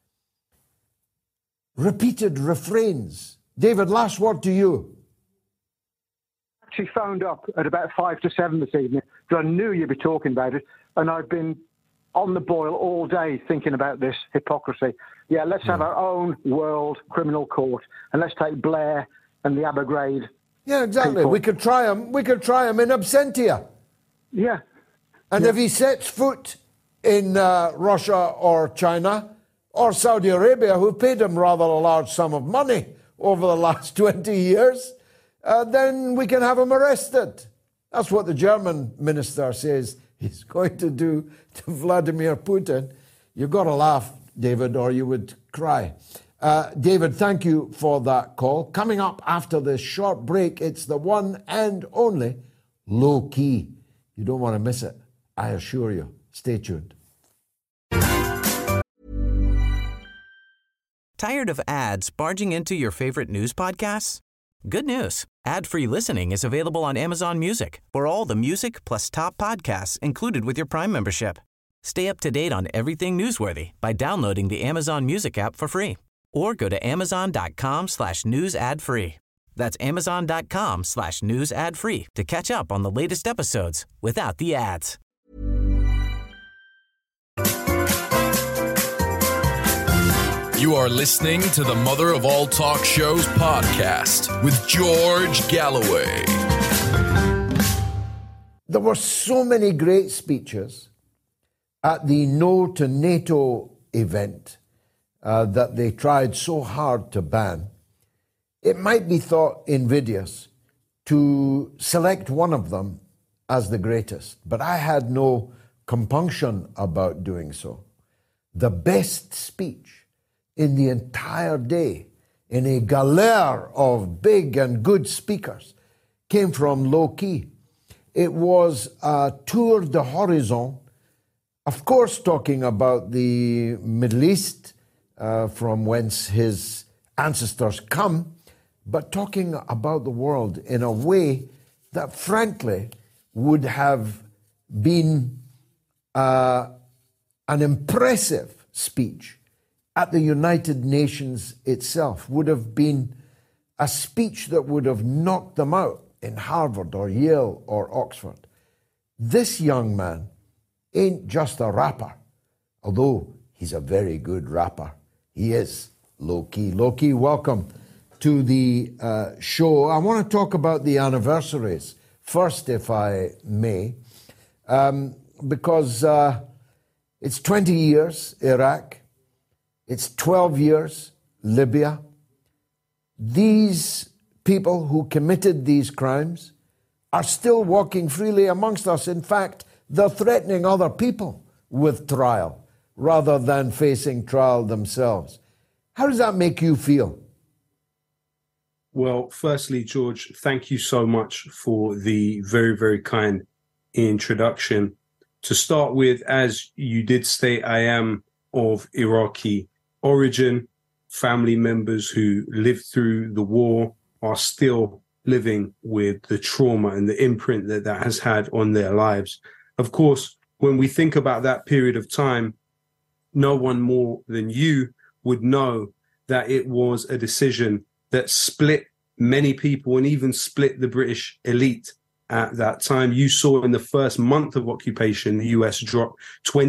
repeated refrains. David, last word to you. She phoned up at about 5 to 7 this evening because I knew you'd be talking about it, and I've been on the boil all day thinking about this hypocrisy. Yeah, let's have our own World Criminal Court, and let's take Blair and the Abu Ghraib. Yeah, exactly. People. We could try him in absentia. Yeah. And if he sets foot in Russia or China or Saudi Arabia, who paid him rather a large sum of money over the last 20 years, then we can have him arrested. That's what the German minister says he's going to do to Vladimir Putin. You've got to laugh, David, or you would cry. David, thank you for that call. Coming up after this short break, it's the one and only Low Key. You don't want to miss it, I assure you. Stay tuned. Tired of ads barging into your favorite news podcasts? Good news. Ad-free listening is available on Amazon Music for all the music plus top podcasts included with your Prime membership. Stay up to date on everything newsworthy by downloading the Amazon Music app for free or go to amazon.com/news ad free. That's amazon.com/news ad free to catch up on the latest episodes without the ads. You are listening to the Mother of All Talk Shows podcast with George Galloway. There were so many great speeches at the No to NATO event that they tried so hard to ban. It might be thought invidious to select one of them as the greatest, but I had no compunction about doing so. The best speech in the entire day, in a galère of big and good speakers, came from Low Key. It was a tour de horizon, of course talking about the Middle East, from whence his ancestors come, but talking about the world in a way that, frankly, would have been an impressive speech at the United Nations itself, would have been a speech that would have knocked them out in Harvard or Yale or Oxford. This young man ain't just a rapper, although he's a very good rapper. He is low-key. Low-key, welcome to the show. I want to talk about the anniversaries first, if I may, because it's 20 years Iraq, it's 12 years Libya. These people who committed these crimes are still walking freely amongst us. In fact, they're threatening other people with trial rather than facing trial themselves. How does that make you feel? Well, firstly, George, thank you so much for the very, very kind introduction. To start with, as you did state, I am of Iraqi origin. Family members who lived through the war are still living with the trauma and the imprint that that has had on their lives. Of course, when we think about that period of time, no one more than you would know that it was a decision that split many people and even split the British elite at that time. You saw in the first month of occupation, the US dropped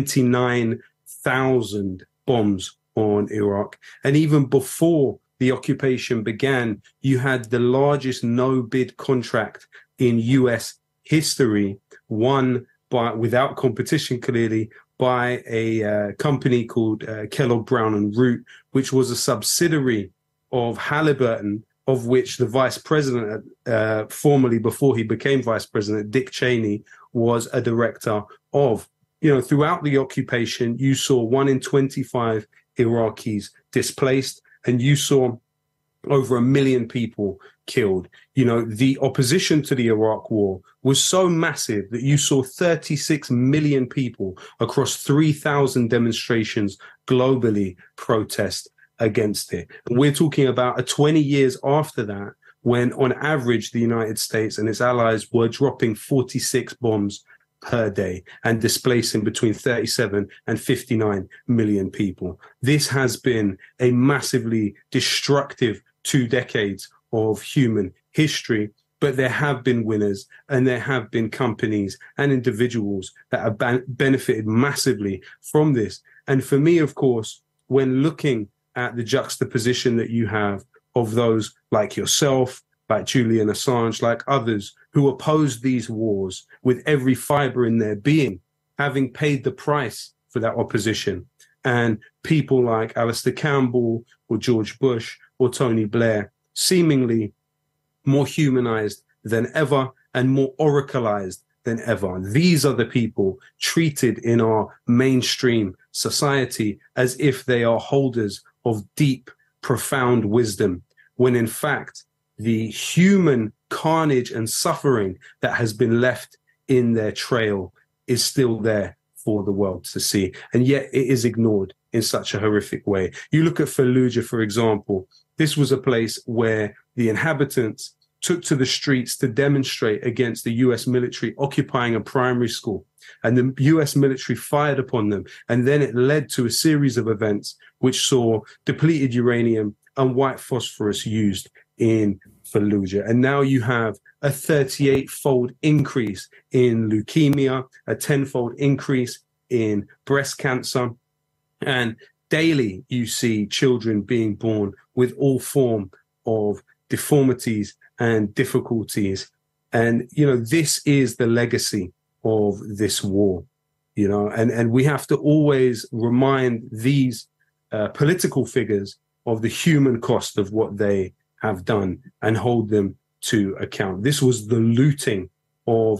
29,000 bombs on Iraq. And even before the occupation began, you had the largest no-bid contract in US history, won by, without competition clearly, by a company called Kellogg Brown and Root, which was a subsidiary of Halliburton, of which the vice president, formerly before he became vice president, Dick Cheney, was a director of. You know, throughout the occupation, you saw 1 in 25 Iraqis displaced, and you saw over 1 million people killed. You know, the opposition to the Iraq war was so massive that you saw 36 million people across 3,000 demonstrations globally protest against it. And we're talking about 20 years after that, when on average the United States and its allies were dropping 46 bombs per day and displacing between 37 and 59 million people. This has been a massively destructive 2 decades of human history, but there have been winners and there have been companies and individuals that have benefited massively from this. And for me, of course, when looking at the juxtaposition that you have of those like yourself, like Julian Assange, like others who opposed these wars with every fiber in their being, having paid the price for that opposition, and people like Alistair Campbell or George Bush or Tony Blair, seemingly more humanized than ever and more oracleized than ever. These are the people treated in our mainstream society as if they are holders of deep, profound wisdom, when in fact, the human carnage and suffering that has been left in their trail is still there for the world to see. And yet it is ignored in such a horrific way. You look at Fallujah, for example. This was a place where the inhabitants took to the streets to demonstrate against the US military occupying a primary school. And the US military fired upon them. And then it led to a series of events which saw depleted uranium and white phosphorus used in Fallujah. And now you have a 38-fold increase in leukemia, a 10-fold increase in breast cancer. And daily you see children being born with all form of deformities and difficulties. And, you know, this is the legacy of this war, you know, and we have to always remind these political figures of the human cost of what they have done and hold them to account. This was the looting of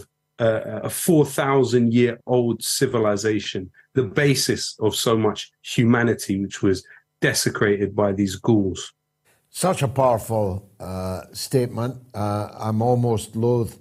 a 4,000-year-old civilization, the basis of so much humanity, which was desecrated by these ghouls. Such a powerful statement. I'm almost loath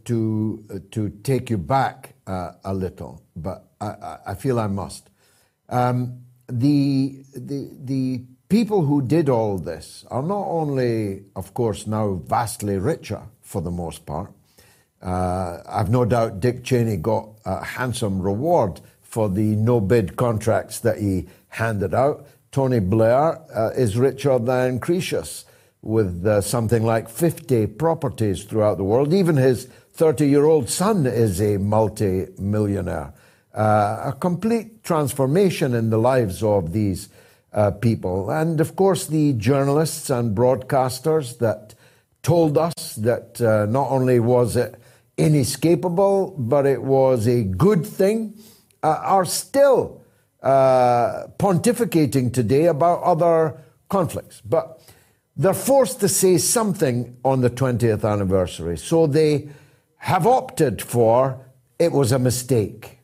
to take you back a little, but I feel I must. The people who did all this are not only, of course, now vastly richer for the most part. I've no doubt Dick Cheney got a handsome reward for the no-bid contracts that he handed out. Tony Blair is richer than Croesus, with something like 50 properties throughout the world. Even his 30-year-old son is a multi-millionaire. A complete transformation in the lives of these people. And of course, the journalists and broadcasters that told us that not only was it inescapable, but it was a good thing, are still pontificating today about other conflicts. But they're forced to say something on the 20th anniversary. So they have opted for, it was a mistake.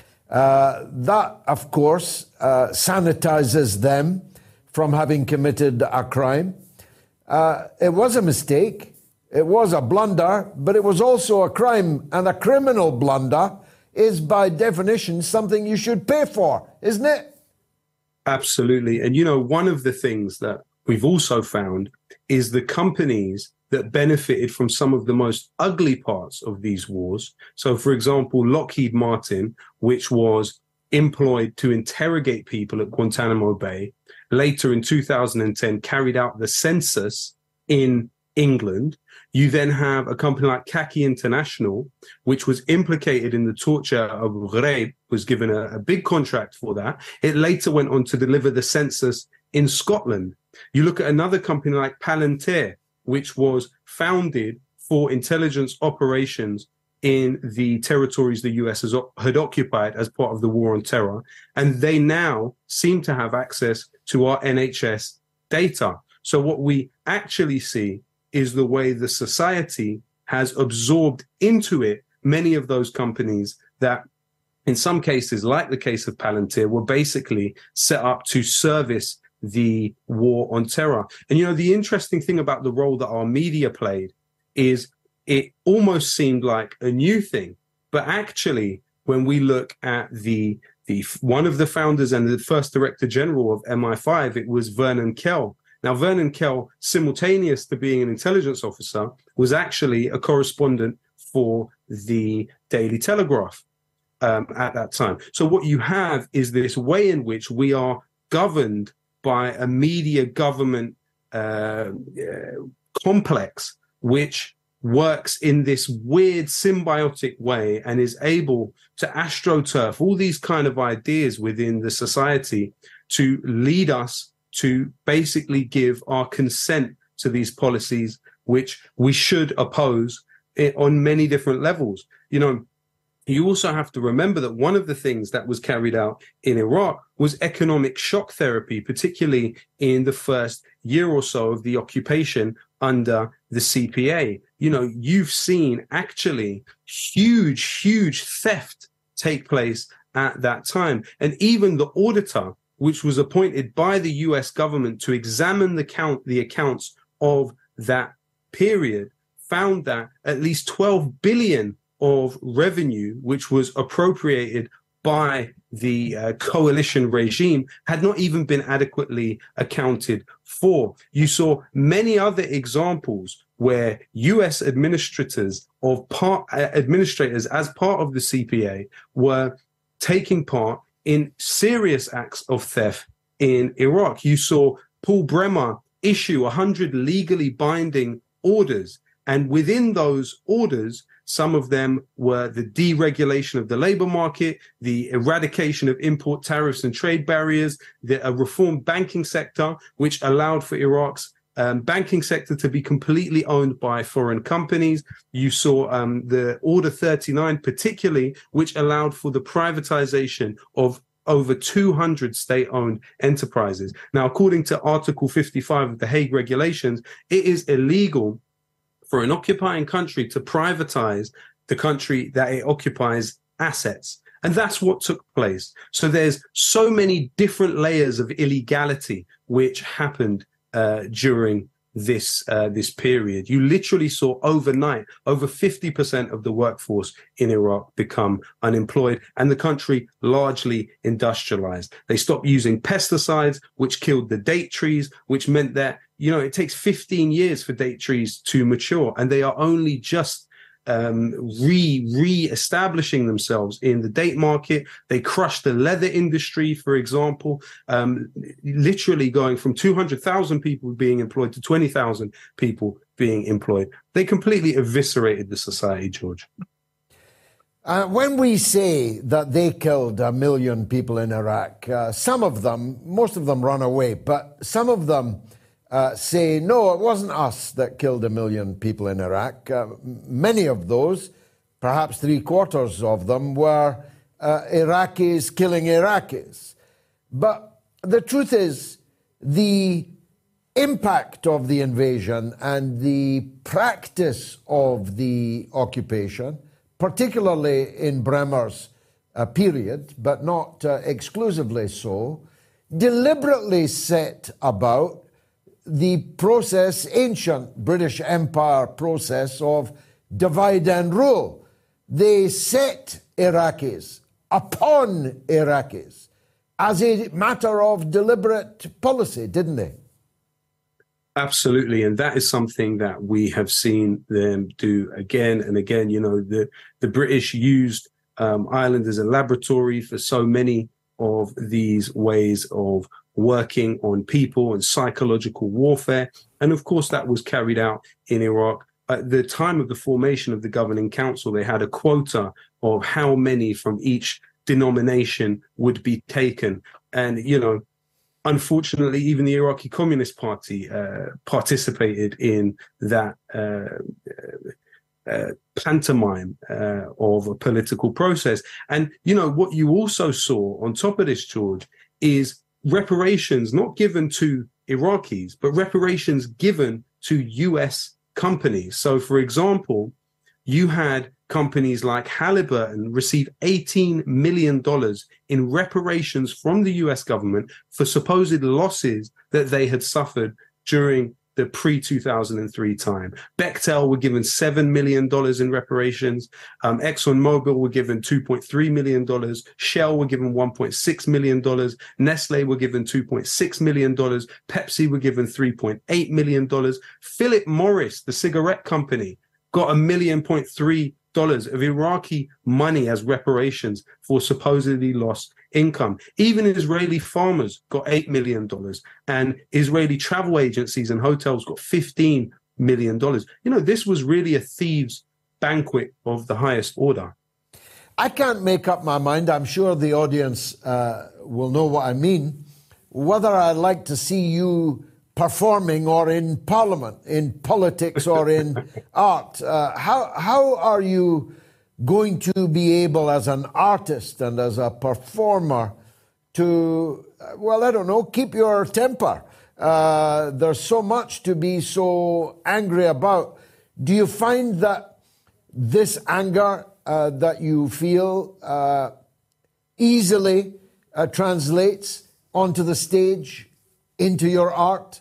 That, of course, sanitizes them from having committed a crime. It was a mistake. It was a blunder, but it was also a crime. And a criminal blunder is, by definition, something you should pay for, isn't it? Absolutely. And, one of the things that we've also found is the companies that benefited from some of the most ugly parts of these wars. So, for example, Lockheed Martin, which was employed to interrogate people at Guantanamo Bay, later in 2010 carried out the census in England. You then have a company like Khaki International, which was implicated in the torture of Ghraib, was given a big contract for that. It later went on to deliver the census in Scotland. You look at another company like Palantir, which was founded for intelligence operations in the territories the US had occupied as part of the war on terror. And they now seem to have access to our NHS data. So what we actually see is the way the society has absorbed into it many of those companies that, in some cases, like the case of Palantir, were basically set up to service the war on terror. And, the interesting thing about the role that our media played is it almost seemed like a new thing. But actually, when we look at the one of the founders and the first director general of MI5, it was Vernon Kell. Now, Vernon Kell, simultaneous to being an intelligence officer, was actually a correspondent for the Daily Telegraph at that time. So what you have is this way in which we are governed by a media government complex, which works in this weird symbiotic way and is able to astroturf all these kind of ideas within the society to lead us to basically give our consent to these policies, which we should oppose on many different levels. You also have to remember that one of the things that was carried out in Iraq was economic shock therapy, particularly in the first year or so of the occupation under the CPA. You've seen actually huge theft take place at that time. And even the auditor, which was appointed by the US government to examine the accounts of that period, found that at least 12 billion of revenue, which was appropriated by the coalition regime, had not even been adequately accounted for. You saw many other examples where US administrators as part of the CPA were taking part in serious acts of theft in Iraq. You saw Paul Bremer issue 100 legally binding orders. And within those orders, some of them were the deregulation of the labor market, the eradication of import tariffs and trade barriers, a reformed banking sector, which allowed for Iraq's banking sector to be completely owned by foreign companies. You saw the Order 39 particularly, which allowed for the privatization of over 200 state-owned enterprises. Now, according to Article 55 of the Hague Regulations, it is illegal for an occupying country to privatize the country that it occupies assets. And that's what took place. So there's so many different layers of illegality which happened during this period. You literally saw overnight over 50% of the workforce in Iraq become unemployed, and the country largely industrialized. They stopped using pesticides, which killed the date trees, which meant that, it takes 15 years for date trees to mature, and they are only just re-establishing themselves in the date market. They crushed the leather industry, for example, literally going from 200,000 people being employed to 20,000 people being employed. They completely eviscerated the society, George. When we say that they killed 1 million people in Iraq, some of them, most of them run away, but some of them say, no, it wasn't us that killed 1 million people in Iraq. Many of those, perhaps 3/4 of them, were Iraqis killing Iraqis. But the truth is, the impact of the invasion and the practice of the occupation, particularly in Bremer's period, but not exclusively so, deliberately set about the process, ancient British Empire process of divide and rule. They set Iraqis upon Iraqis as a matter of deliberate policy, didn't they? Absolutely. And that is something that we have seen them do again and again. The British used Ireland as a laboratory for so many of these ways of working on people and psychological warfare. And of course, that was carried out in Iraq. At the time of the formation of the governing council, they had a quota of how many from each denomination would be taken. And, unfortunately, even the Iraqi Communist Party participated in that pantomime of a political process. And, what you also saw on top of this, George, is reparations not given to Iraqis, but reparations given to US companies. So, for example, you had companies like Halliburton receive $18 million in reparations from the US government for supposed losses that they had suffered during the pre-2003 time. Bechtel were given $7 million in reparations. ExxonMobil were given $2.3 million. Shell were given $1.6 million. Nestle were given $2.6 million. Pepsi were given $3.8 million. Philip Morris, the cigarette company, got $1.3 million of Iraqi money as reparations for supposedly lost income. Even Israeli farmers got $8 million, and Israeli travel agencies and hotels got $15 million. This was really a thieves' banquet of the highest order. I can't make up my mind. I'm sure the audience will know what I mean. Whether I'd like to see you performing or in parliament, in politics or in art. How are you going to be able as an artist and as a performer to, keep your temper? There's so much to be so angry about. Do you find that this anger that you feel easily translates onto the stage, into your art?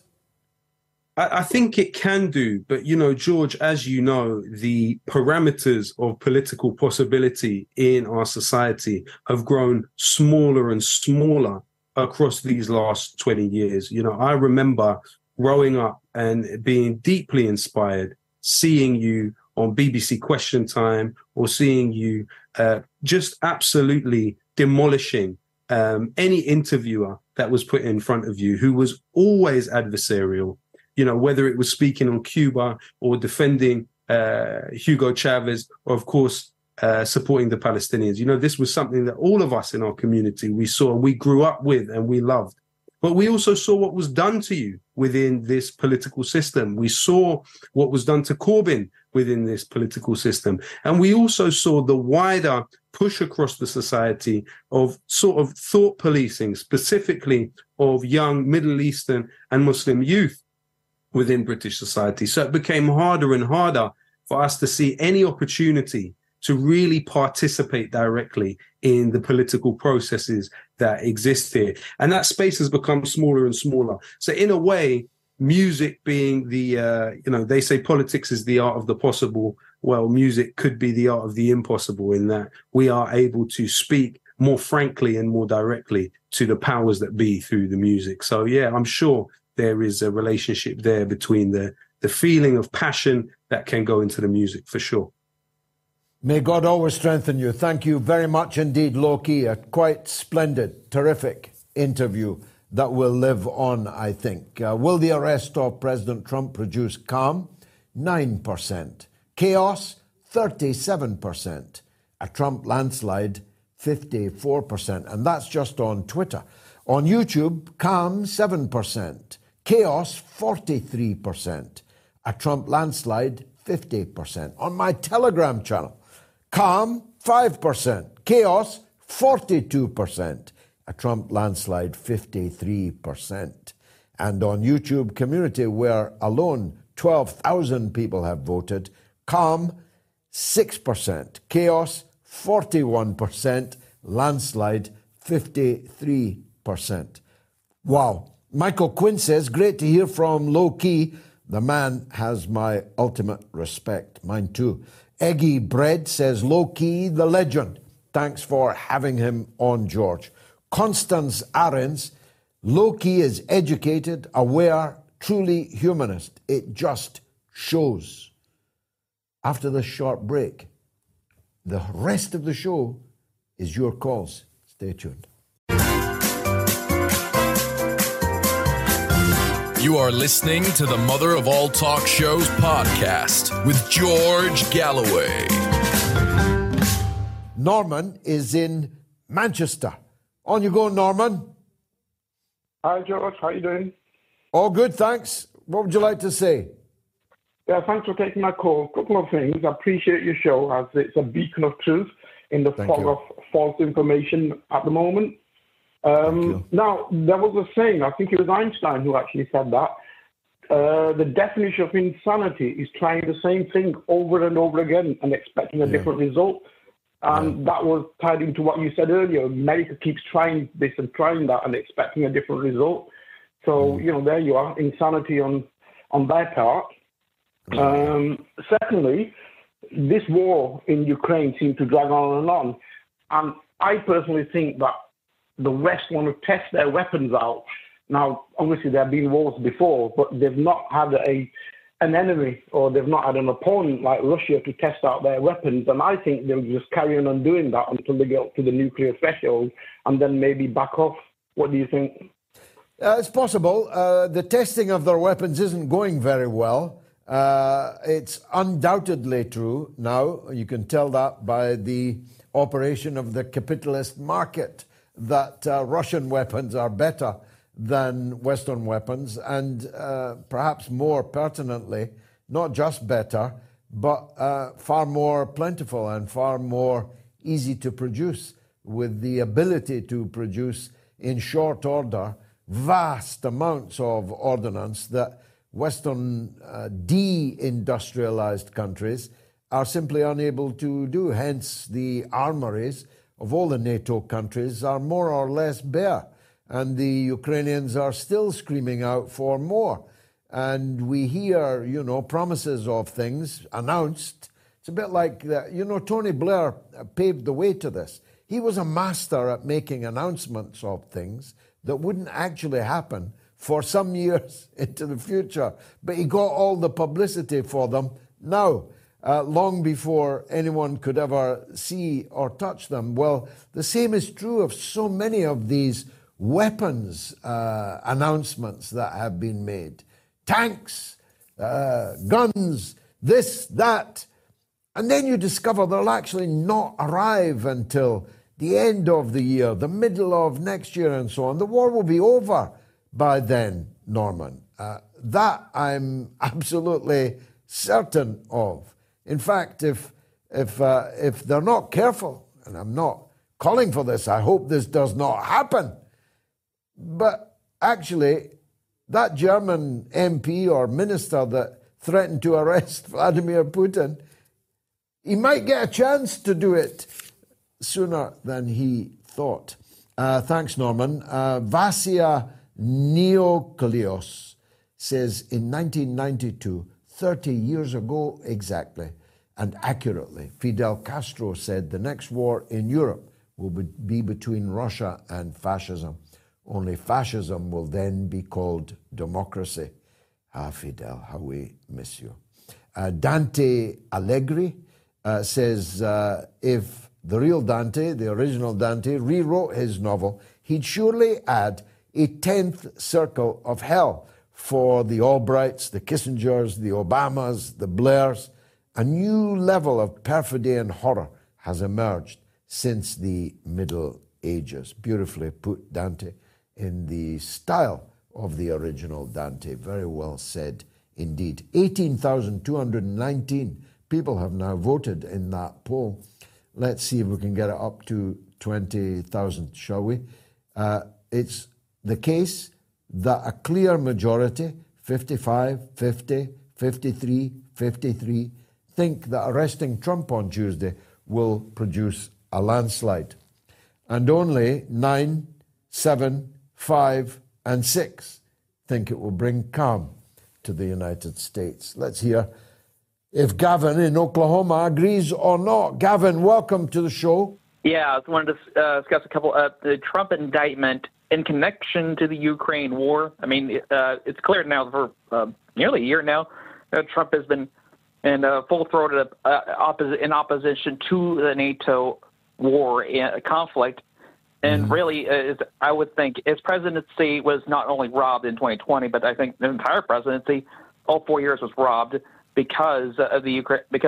I think it can do, but, George, as you know, the parameters of political possibility in our society have grown smaller and smaller across these last 20 years. I remember growing up and being deeply inspired, seeing you on BBC Question Time or seeing you just absolutely demolishing any interviewer that was put in front of you who was always adversarial. Whether it was speaking on Cuba or defending Hugo Chavez, or, of course, supporting the Palestinians. This was something that all of us in our community, we saw, we grew up with and we loved. But we also saw what was done to you within this political system. We saw what was done to Corbyn within this political system. And we also saw the wider push across the society of sort of thought policing, specifically of young Middle Eastern and Muslim youth within British society. So it became harder and harder for us to see any opportunity to really participate directly in the political processes that exist here. And that space has become smaller and smaller. So in a way, music being the, they say politics is the art of the possible. Well, music could be the art of the impossible, in that we are able to speak more frankly and more directly to the powers that be through the music. So, yeah, I'm sure there is a relationship there between the feeling of passion that can go into the music, for sure. May God always strengthen you. Thank you very much indeed, Low-Key. A quite splendid, terrific interview that will live on, I think. Will the arrest of President Trump produce calm? 9%. Chaos? 37%. A Trump landslide? 54%. And that's just on Twitter. On YouTube, calm? 7%. Chaos? 43%. A Trump landslide? 50%. On my Telegram channel, calm? 5%. Chaos? 42%. A Trump landslide, 53%. And on YouTube community, where alone 12,000 people have voted, calm, 6%. Chaos, 41%. Landslide, 53%. Wow. Michael Quinn says, great to hear from Low-Key. The man has my ultimate respect. Mine too. Eggy Bread says, Low-Key, the legend. Thanks for having him on, George. Constance Ahrens, Low-Key is educated, aware, truly humanist. It just shows. After this short break, the rest of the show is your calls. Stay tuned. You are listening to the Mother of All Talk Shows podcast with George Galloway. Norman is in Manchester. On you go, Norman. Hi, George. How are you doing? All good, thanks. What would you like to say? Yeah, thanks for taking my call. A couple of things. I appreciate your show, as it's a beacon of truth in the fog of false information at the moment. Now, there was a saying, I think it was Einstein who actually said that, the definition of insanity is trying the same thing over and over again and expecting a different result. And that was tied into what you said earlier. America keeps trying this and trying that and expecting a different result. So, there you are, insanity on their part. Secondly, this war in Ukraine seems to drag on and on. And I personally think that the West want to test their weapons out. Now, obviously, there have been wars before, but they've not had an enemy, or they've not had an opponent like Russia to test out their weapons. And I think they'll just carry on doing that until they get up to the nuclear threshold and then maybe back off. What do you think? It's possible. The testing of their weapons isn't going very well. It's undoubtedly true now. You can tell that by the operation of the capitalist market, that Russian weapons are better than Western weapons, and perhaps more pertinently, not just better, but far more plentiful and far more easy to produce, with the ability to produce in short order vast amounts of ordnance that Western de-industrialized countries are simply unable to do. Hence, the armories of all the NATO countries are more or less bare. And the Ukrainians are still screaming out for more. And we hear, promises of things announced. It's a bit like, Tony Blair paved the way to this. He was a master at making announcements of things that wouldn't actually happen for some years into the future. But he got all the publicity for them now, long before anyone could ever see or touch them. Well, the same is true of so many of these weapons announcements that have been made. Tanks, guns, this, that. And then you discover they'll actually not arrive until the end of the year, the middle of next year, and so on. The war will be over by then, Norman. That I'm absolutely certain of. In fact, if they're not careful, and I'm not calling for this, I hope this does not happen, but actually, that German MP or minister that threatened to arrest Vladimir Putin, he might get a chance to do it sooner than he thought. Thanks, Norman. Vasia Neoklios. says in 1992, 30 years ago exactly and accurately, Fidel Castro said the next war in Europe will be between Russia and fascism. Only fascism will then be called democracy. Ah, Fidel, how we miss you. Dante Allegri says if the real Dante, the original Dante, rewrote his novel, he'd surely add a 10th circle of hell for the Albrights, the Kissingers, the Obamas, the Blairs. A new level of perfidy and horror has emerged since the Middle Ages. Beautifully put, Dante, in the style of the original Dante. Very well said indeed. 18,219 people have now voted in that poll. Let's see if we can get it up to 20,000, shall we? It's the case that a clear majority, 55, 50, 53, 53, think that arresting Trump on Tuesday will produce a landslide. And only 9, 7, 5, and 6 think it will bring calm to the United States. Let's hear if Gavin in Oklahoma agrees or not. Gavin, welcome to the show. Yeah, I wanted to discuss a couple of the Trump indictment in connection to the Ukraine war. I mean, it's clear now for nearly a year now that Trump has been in full-throated in opposition to the NATO war and conflict. And really, I would think his presidency was not only robbed in 2020, but I think the entire presidency, all 4 years, was robbed because of the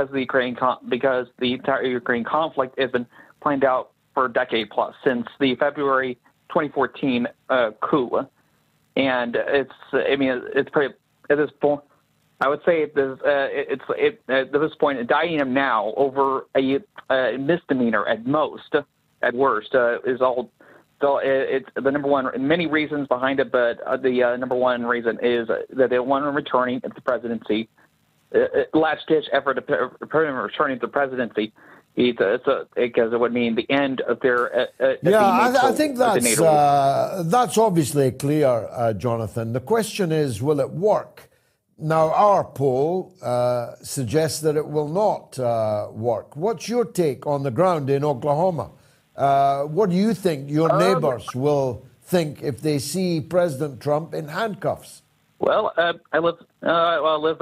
entire Ukraine conflict has been planned out for a decade plus since the February 2014 coup. And it's pretty at this point. I would say at this point, indicting him now over a misdemeanor at most, at worst, is all. So it's the number one. Many reasons behind it, but the number one reason is that they want him returning to the presidency. Last-ditch effort to returning to the presidency. Because it would mean the end of their. I think that's obviously clear, Jonathan. The question is, will it work? Now, our poll suggests that it will not work. What's your take on the ground in Oklahoma? What do you think your neighbors will think if they see President Trump in handcuffs? Well, I live in I live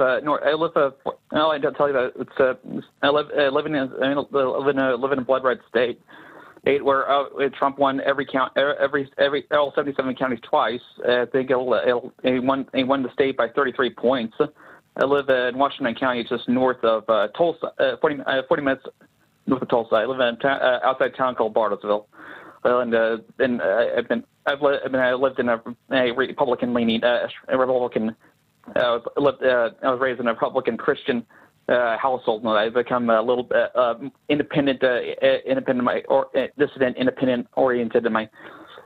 in a blood red state where Trump won all 77 counties twice. I think he won the state by 33 points. I live in Washington County, just north of Tulsa, 40 minutes north of Tulsa. I live in outside town called Bartlesville, and I lived in a Republican-leaning Republican. I was raised in a Republican Christian household, and I've become a little bit independent, dissident, independent-oriented in my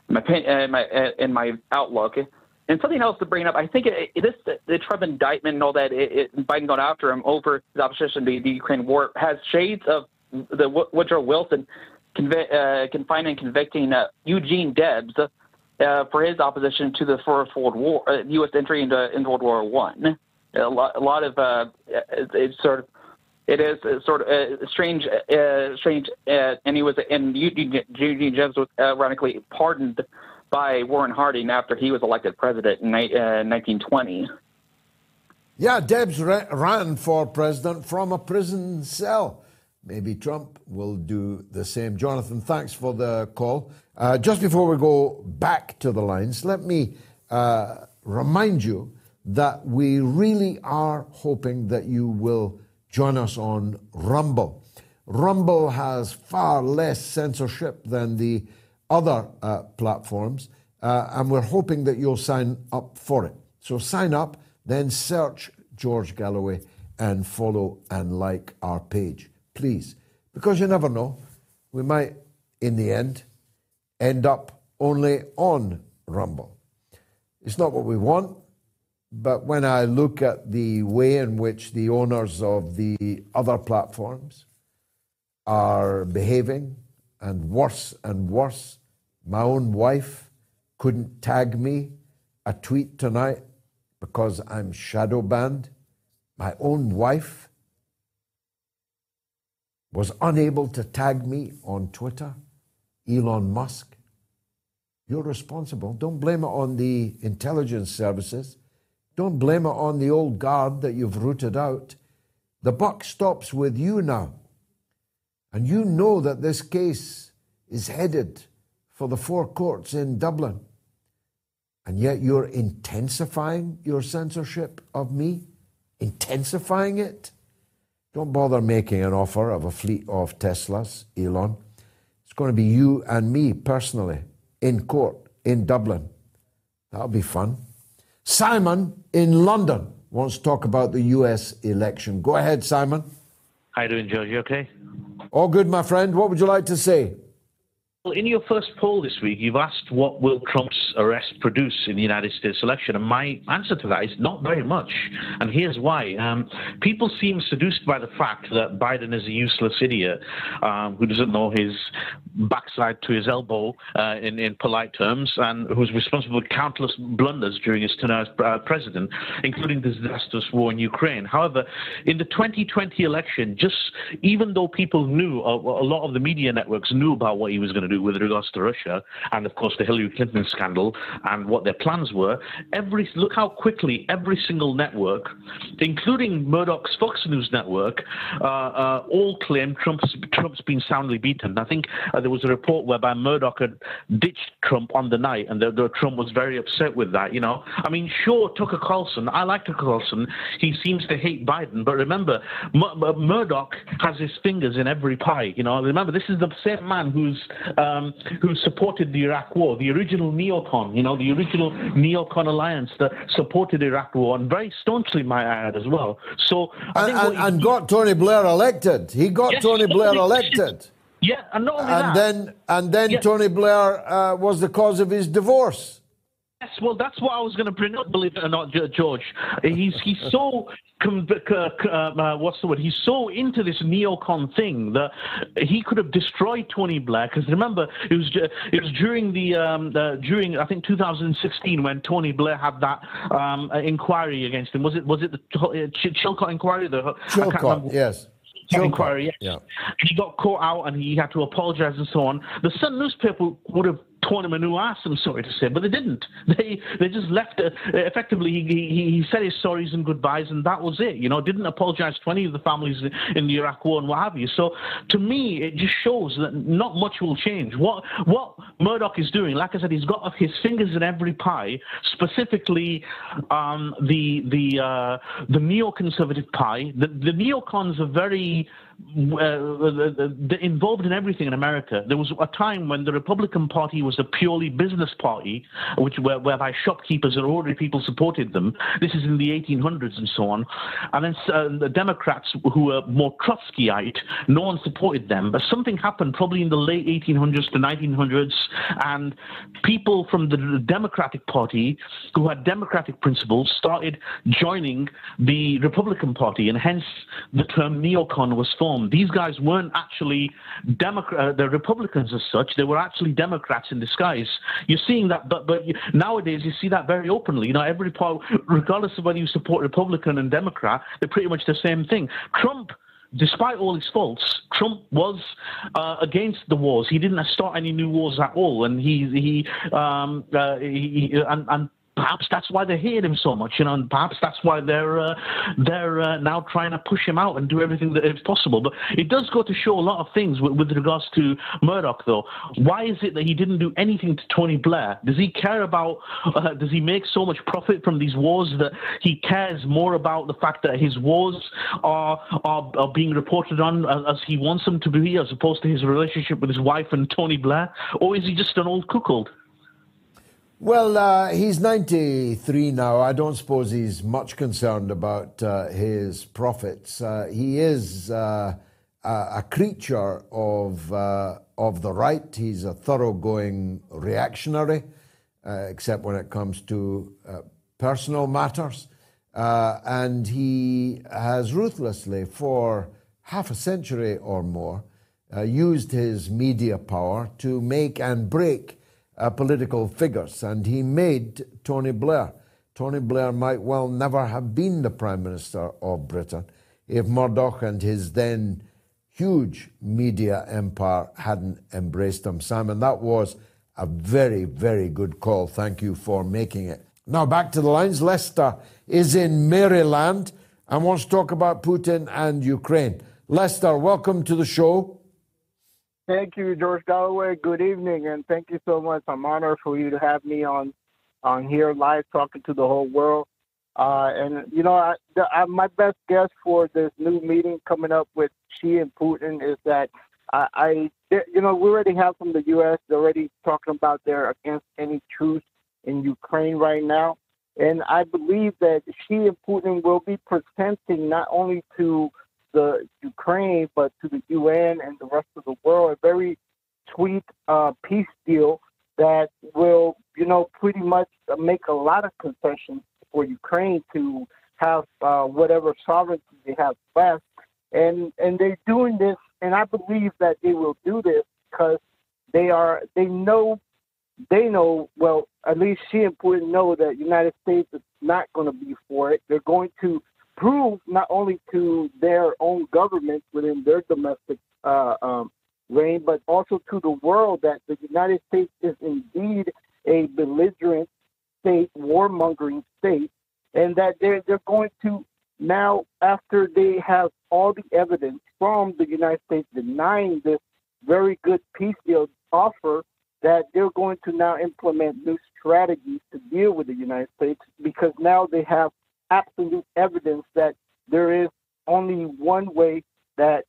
outlook. And something else to bring up, I think the Trump indictment and all that, Biden going after him over his opposition to the Ukraine war has shades of the Woodrow Wilson confining and convicting Eugene Debs for his opposition to the First World War, U.S. entry into World War I. A lot of it's sort of strange, and Eugene Debs was ironically pardoned by Warren Harding after he was elected president in 1920. Yeah, Debs ran for president from a prison cell. Maybe Trump will do the same. Jonathan, thanks for the call. Just before we go back to the lines, let me remind you that we really are hoping that you will join us on Rumble. Rumble has far less censorship than the other platforms, and we're hoping that you'll sign up for it. So sign up, then search George Galloway and follow and like our page, please. Because you never know, we might, in the end up only on Rumble. It's not what we want, but when I look at the way in which the owners of the other platforms are behaving, and worse, my own wife couldn't tag me a tweet tonight because I'm shadow banned. My own wife was unable to tag me on Twitter. Elon Musk. You're responsible. Don't blame it on the intelligence services. Don't blame it on the old guard that you've rooted out. The buck stops with you now. And you know that this case is headed for the four courts in Dublin. And yet you're intensifying your censorship of me? Intensifying it? Don't bother making an offer of a fleet of Teslas, Elon. It's going to be you and me personally in court in Dublin. That'll be fun. Simon in London wants to talk about the US election. Go ahead, Simon. How you doing, George? You okay? All good, my friend. What would you like to say? Well, in your first poll this week, you've asked what will Trump's arrest produce in the United States election, and my answer to that is not very much. And here's why. People seem seduced by the fact that Biden is a useless idiot who doesn't know his backside to his elbow, in polite terms, and who's responsible for countless blunders during his tenure as president, including the disastrous war in Ukraine. However, in the 2020 election, even though people knew, a lot of the media networks knew about what he was going to do with regards to Russia and, of course, the Hillary Clinton scandal and what their plans were, look how quickly every single network, including Murdoch's Fox News network, all claim Trump's been soundly beaten. I think there was a report whereby Murdoch had ditched Trump on the night, and Trump was very upset with that. I mean, sure, Tucker Carlson, I like Tucker Carlson. He seems to hate Biden, but remember, Murdoch has his fingers in every pie. Remember, this is the same man who supported the Iraq War, the original neocon, the original neocon alliance that supported the Iraq War, and very staunchly, might I add, as well. So, and got Tony Blair elected. He got Tony Blair elected. Yeah, and not only that. Tony Blair was the cause of his divorce. Yes, well, that's what I was going to bring up, believe it or not, George. He's so what's the word? He's so into this neocon thing that he could have destroyed Tony Blair. Because remember, it was during during I think 2016 when Tony Blair had that inquiry against him. Was it the Chilcot inquiry? Chilcot, yes. Inquiry, yes. Yeah. He got caught out and he had to apologize and so on. The Sun newspaper would have torn him a new ass, I'm sorry to say, but they didn't. They just left it. Effectively, he said his sorries and goodbyes, and that was it. Didn't apologize to any of the families in the Iraq War and what have you. So to me, it just shows that not much will change. What Murdoch is doing, like I said, he's got his fingers in every pie, specifically the neoconservative pie. The neocons are very involved in everything in America. There was a time when the Republican Party was a purely business party, whereby shopkeepers and ordinary people supported them. This is in the 1800s and so on. And then the Democrats, who were more Trotskyite, no one supported them. But something happened probably in the late 1800s to 1900s, and people from the Democratic Party, who had democratic principles, started joining the Republican Party, and hence the term neocon was formed. These guys weren't actually the Republicans as such. They were actually Democrats in disguise. You're seeing that, but nowadays you see that very openly. Every part, regardless of whether you support Republican and Democrat, they're pretty much the same thing. Trump, despite all his faults, Trump was against the wars. He didn't start any new wars at all, and and perhaps that's why they hate him so much, and perhaps that's why they're now trying to push him out and do everything that is possible. But it does go to show a lot of things with regards to Murdoch, though. Why is it that he didn't do anything to Tony Blair? Does he care about? Does he make so much profit from these wars that he cares more about the fact that his wars are being reported on as he wants them to be, as opposed to his relationship with his wife and Tony Blair? Or is he just an old cuckold? Well, he's 93 now. I don't suppose he's much concerned about his profits. He is a creature of the right. He's a thoroughgoing reactionary, except when it comes to personal matters. And he has ruthlessly, for half a century or more, used his media power to make and break political figures, and he made Tony Blair. Tony Blair might well never have been the Prime Minister of Britain if Murdoch and his then huge media empire hadn't embraced him. Simon, that was a very, very good call. Thank you for making it. Now back to the lines. Lester is in Maryland and wants to talk about Putin and Ukraine. Lester, welcome to the show. Thank you, George Galloway. Good evening, and thank you so much. I'm honored for you to have me on here live talking to the whole world. And, you know, my best guess for this new meeting coming up with Xi and Putin is that we already have from the U.S. They're already talking about they're against any truce in Ukraine right now. And I believe that Xi and Putin will be presenting not only to the Ukraine, but to the UN and the rest of the world, a very sweet peace deal that will, you know, pretty much make a lot of concessions for Ukraine to have whatever sovereignty they have left. And they're doing this, and I believe that they will do this because they know, well, at least Xi and Putin know that the United States is not going to be for it. They're going to prove not only to their own government within their domestic reign, but also to the world that the United States is indeed a belligerent state, warmongering state, and that they're going to now, after they have all the evidence from the United States denying this very good peace deal offer, that they're going to now implement new strategies to deal with the United States, because now they have absolute evidence that there is only one way that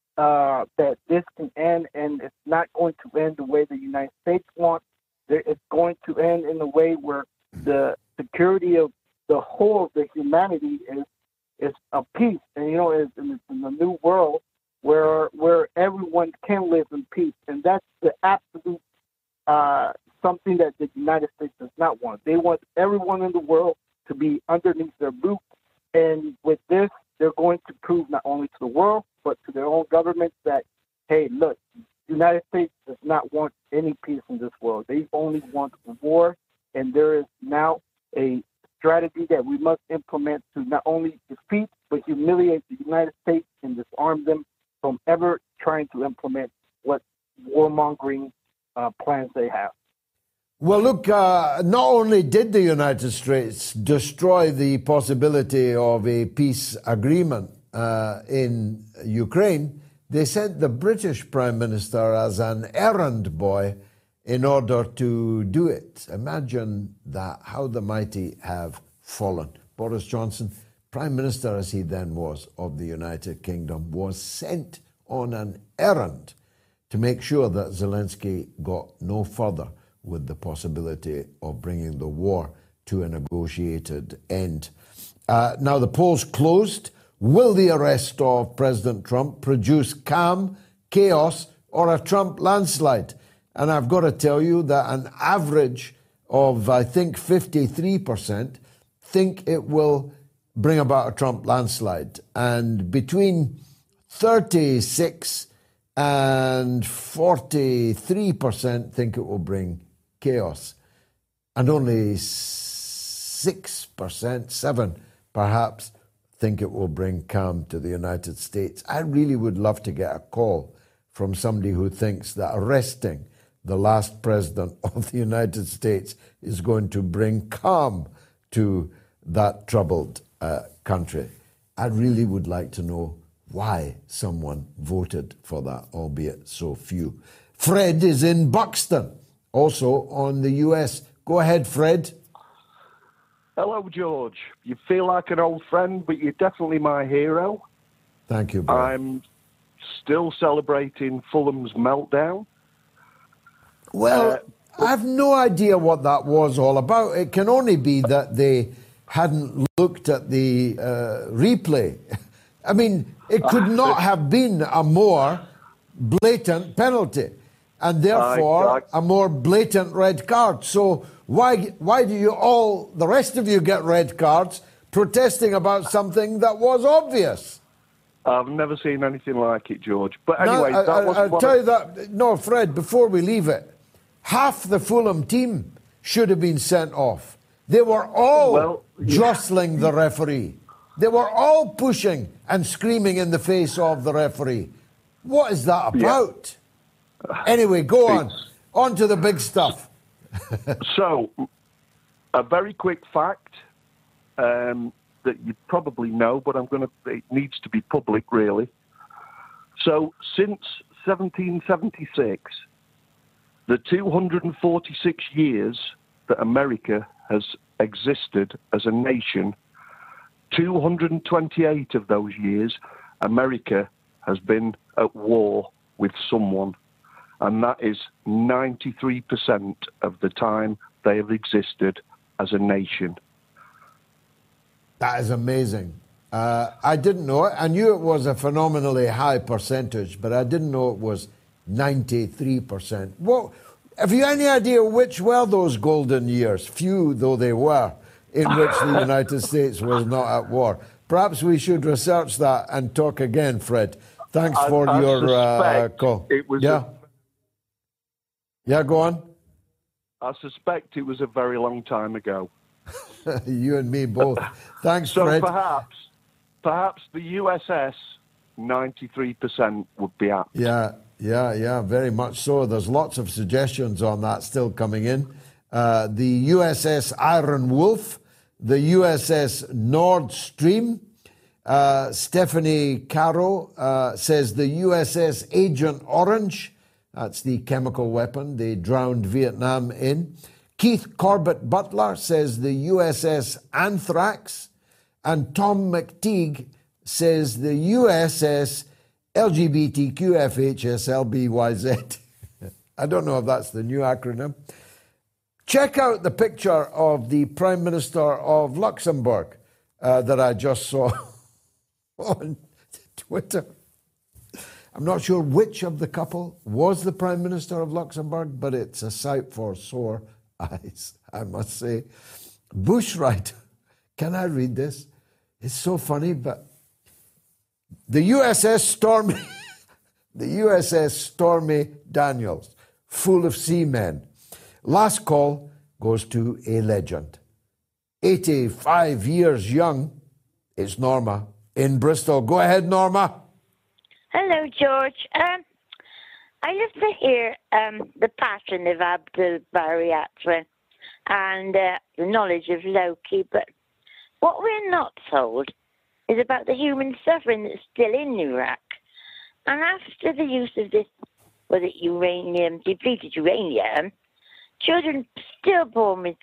that this can end, and it's not going to end the way the United States wants. It's going to end in a way where the security of the whole of the humanity is a peace, and you know, it's in the new world where everyone can live in peace, and that's the absolute something that the United States does not want. They want everyone in the world to be underneath their roof, and with this, they're going to prove not only to the world but to their own governments that, hey, look, the United States does not want any peace in this world. They only want war, and there is now a strategy that we must implement to not only defeat but humiliate the United States and disarm them from ever trying to implement what warmongering plans they have. Well, look, not only did the United States destroy the possibility of a peace agreement in Ukraine, they sent the British Prime Minister as an errand boy in order to do it. Imagine that, how the mighty have fallen. Boris Johnson, Prime Minister as he then was of the United Kingdom, was sent on an errand to make sure that Zelensky got no further with the possibility of bringing the war to a negotiated end. Now the polls closed. Will the arrest of President Trump produce calm, chaos, or a Trump landslide? And I've got to tell you that an average of, I think, 53% think it will bring about a Trump landslide. And between 36 and 43% think it will bring chaos. And only 6%, 7 perhaps, think it will bring calm to the United States. I really would love to get a call from somebody who thinks that arresting the last president of the United States is going to bring calm to that troubled country. I really would like to know why someone voted for that, albeit so few. Fred is in Buxton, also on the US. Go ahead, Fred. Hello, George. You feel like an old friend, but you're definitely my hero. Thank you, brother. I'm still celebrating Fulham's meltdown. Well, I have no idea what that was all about. It can only be that they hadn't looked at the replay. I mean, it could not have been a more blatant penalty, and therefore a more blatant red card. So why do you all, the rest of you, get red cards protesting about something that was obvious? I've never seen anything like it, George. But anyway, I'll tell you that. No, Fred, before we leave it, half the Fulham team should have been sent off. They were all jostling the referee. They were all pushing and screaming in the face of the referee. What is that about? Anyway, go on. On to the big stuff. So, a very quick fact that you probably know, but it needs to be public, really. So, since 1776, the 246 years that America has existed as a nation, 228 of those years, America has been at war with someone. And that is 93% of the time they have existed as a nation. That is amazing. I didn't know it. I knew it was a phenomenally high percentage, but I didn't know it was 93%. Well, have you any idea which were those golden years, few though they were, in which the United States was not at war? Perhaps we should research that and talk again, Fred. Thanks for your call. It was yeah, go on. I suspect it was a very long time ago. You and me both. Thanks, so Fred. Perhaps the USS, 93% would be apt. Yeah, very much so. There's lots of suggestions on that still coming in. The USS Iron Wolf, the USS Nord Stream. Stephanie Caro says the USS Agent Orange. That's the chemical weapon they drowned Vietnam in. Keith Corbett Butler says the USS Anthrax. And Tom McTeague says the USS LGBTQFHSLBYZ. I don't know if that's the new acronym. Check out the picture of the Prime Minister of Luxembourg that I just saw on Twitter. I'm not sure which of the couple was the Prime Minister of Luxembourg, but it's a sight for sore eyes, I must say. Bushwriter, can I read this? It's so funny, but the USS Stormy, the USS Stormy Daniels, full of seamen. Last call goes to a legend. 85 years young, it's Norma in Bristol. Go ahead, Norma. Hello, George. I used to hear the passion of Abdul Bariatra and the knowledge of Loki, but what we're not told is about the human suffering that's still in Iraq. And after the use of this, depleted uranium, children still born with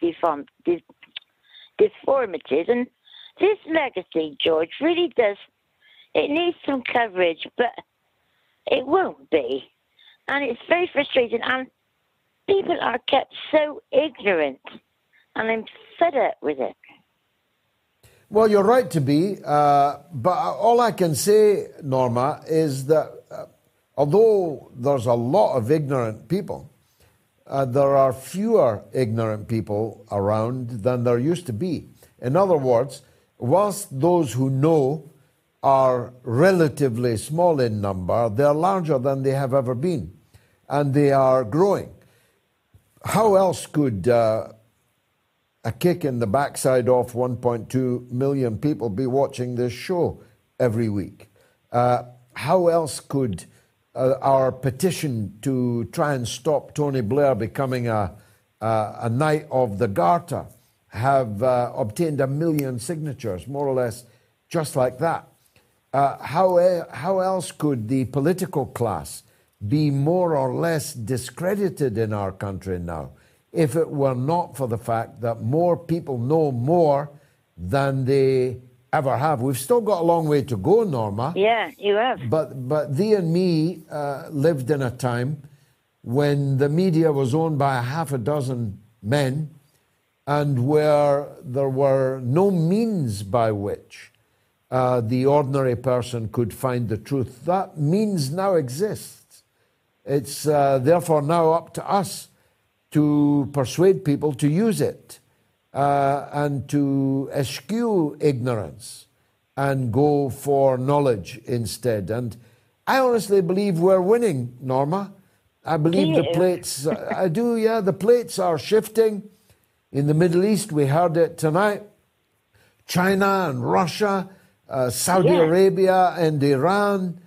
deformities. And this legacy, George, really does, it needs some coverage, but it won't be. And it's very frustrating. And people are kept so ignorant. And I'm fed up with it. Well, you're right to be. But all I can say, Norma, is that although there's a lot of ignorant people, there are fewer ignorant people around than there used to be. In other words, whilst those who know are relatively small in number, they're larger than they have ever been, and they are growing. How else could a kick in the backside of 1.2 million people be watching this show every week? How else could our petition to try and stop Tony Blair becoming a Knight of the Garter have obtained 1 million signatures, more or less, just like that? How else could the political class be more or less discredited in our country now if it were not for the fact that more people know more than they ever have? We've still got a long way to go, Norma. Yeah, you have. But thee and me lived in a time when the media was owned by half a dozen men and where there were no means by which the ordinary person could find the truth. That means now exists. It's therefore now up to us to persuade people to use it and to eschew ignorance and go for knowledge instead. And I honestly believe we're winning, Norma. I believe the plates, I do, yeah, the plates are shifting. In the Middle East, we heard it tonight. China and Russia, Saudi Arabia and Iran,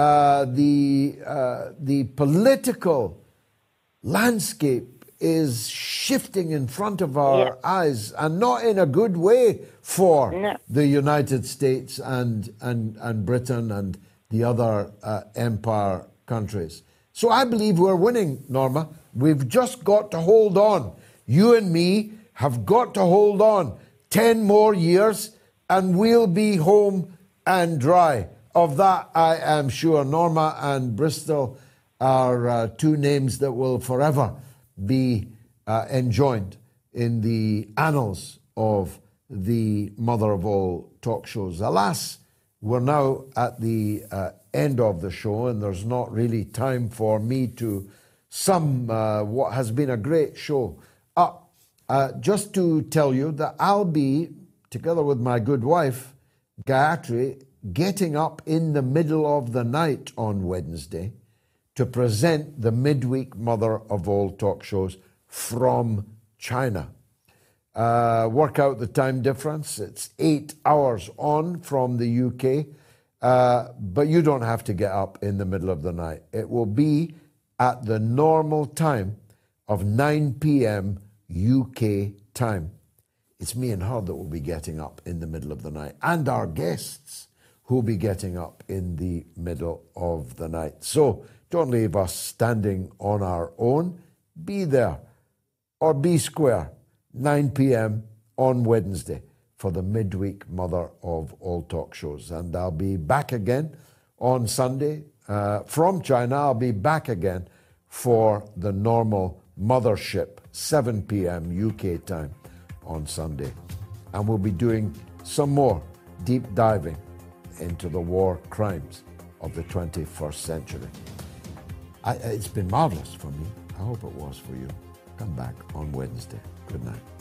the political landscape is shifting in front of our eyes, and not in a good way for the United States and Britain and the other empire countries. So I believe we're winning, Norma. We've just got to hold on. You and me have got to hold on 10 more years and we'll be home and dry. Of that, I am sure. Norma and Bristol are two names that will forever be enjoined in the annals of the mother of all talk shows. Alas, we're now at the end of the show, and there's not really time for me to sum what has been a great show up. Just to tell you that I'll be, together with my good wife, Gayatri, getting up in the middle of the night on Wednesday to present the midweek mother of all talk shows from China. Work out the time difference. It's 8 hours on from the UK, but you don't have to get up in the middle of the night. It will be at the normal time of 9 p.m. UK time. It's me and her that will be getting up in the middle of the night, and our guests who will be getting up in the middle of the night. So don't leave us standing on our own. Be there, or be square, 9 p.m. on Wednesday for the midweek mother of all talk shows. And I'll be back again on Sunday from China. I'll be back again for the normal mothership, 7 p.m. UK time on Sunday. And we'll be doing some more deep diving into the war crimes of the 21st century. It's been marvelous for me. I hope it was for you. Come back on Wednesday. Good night.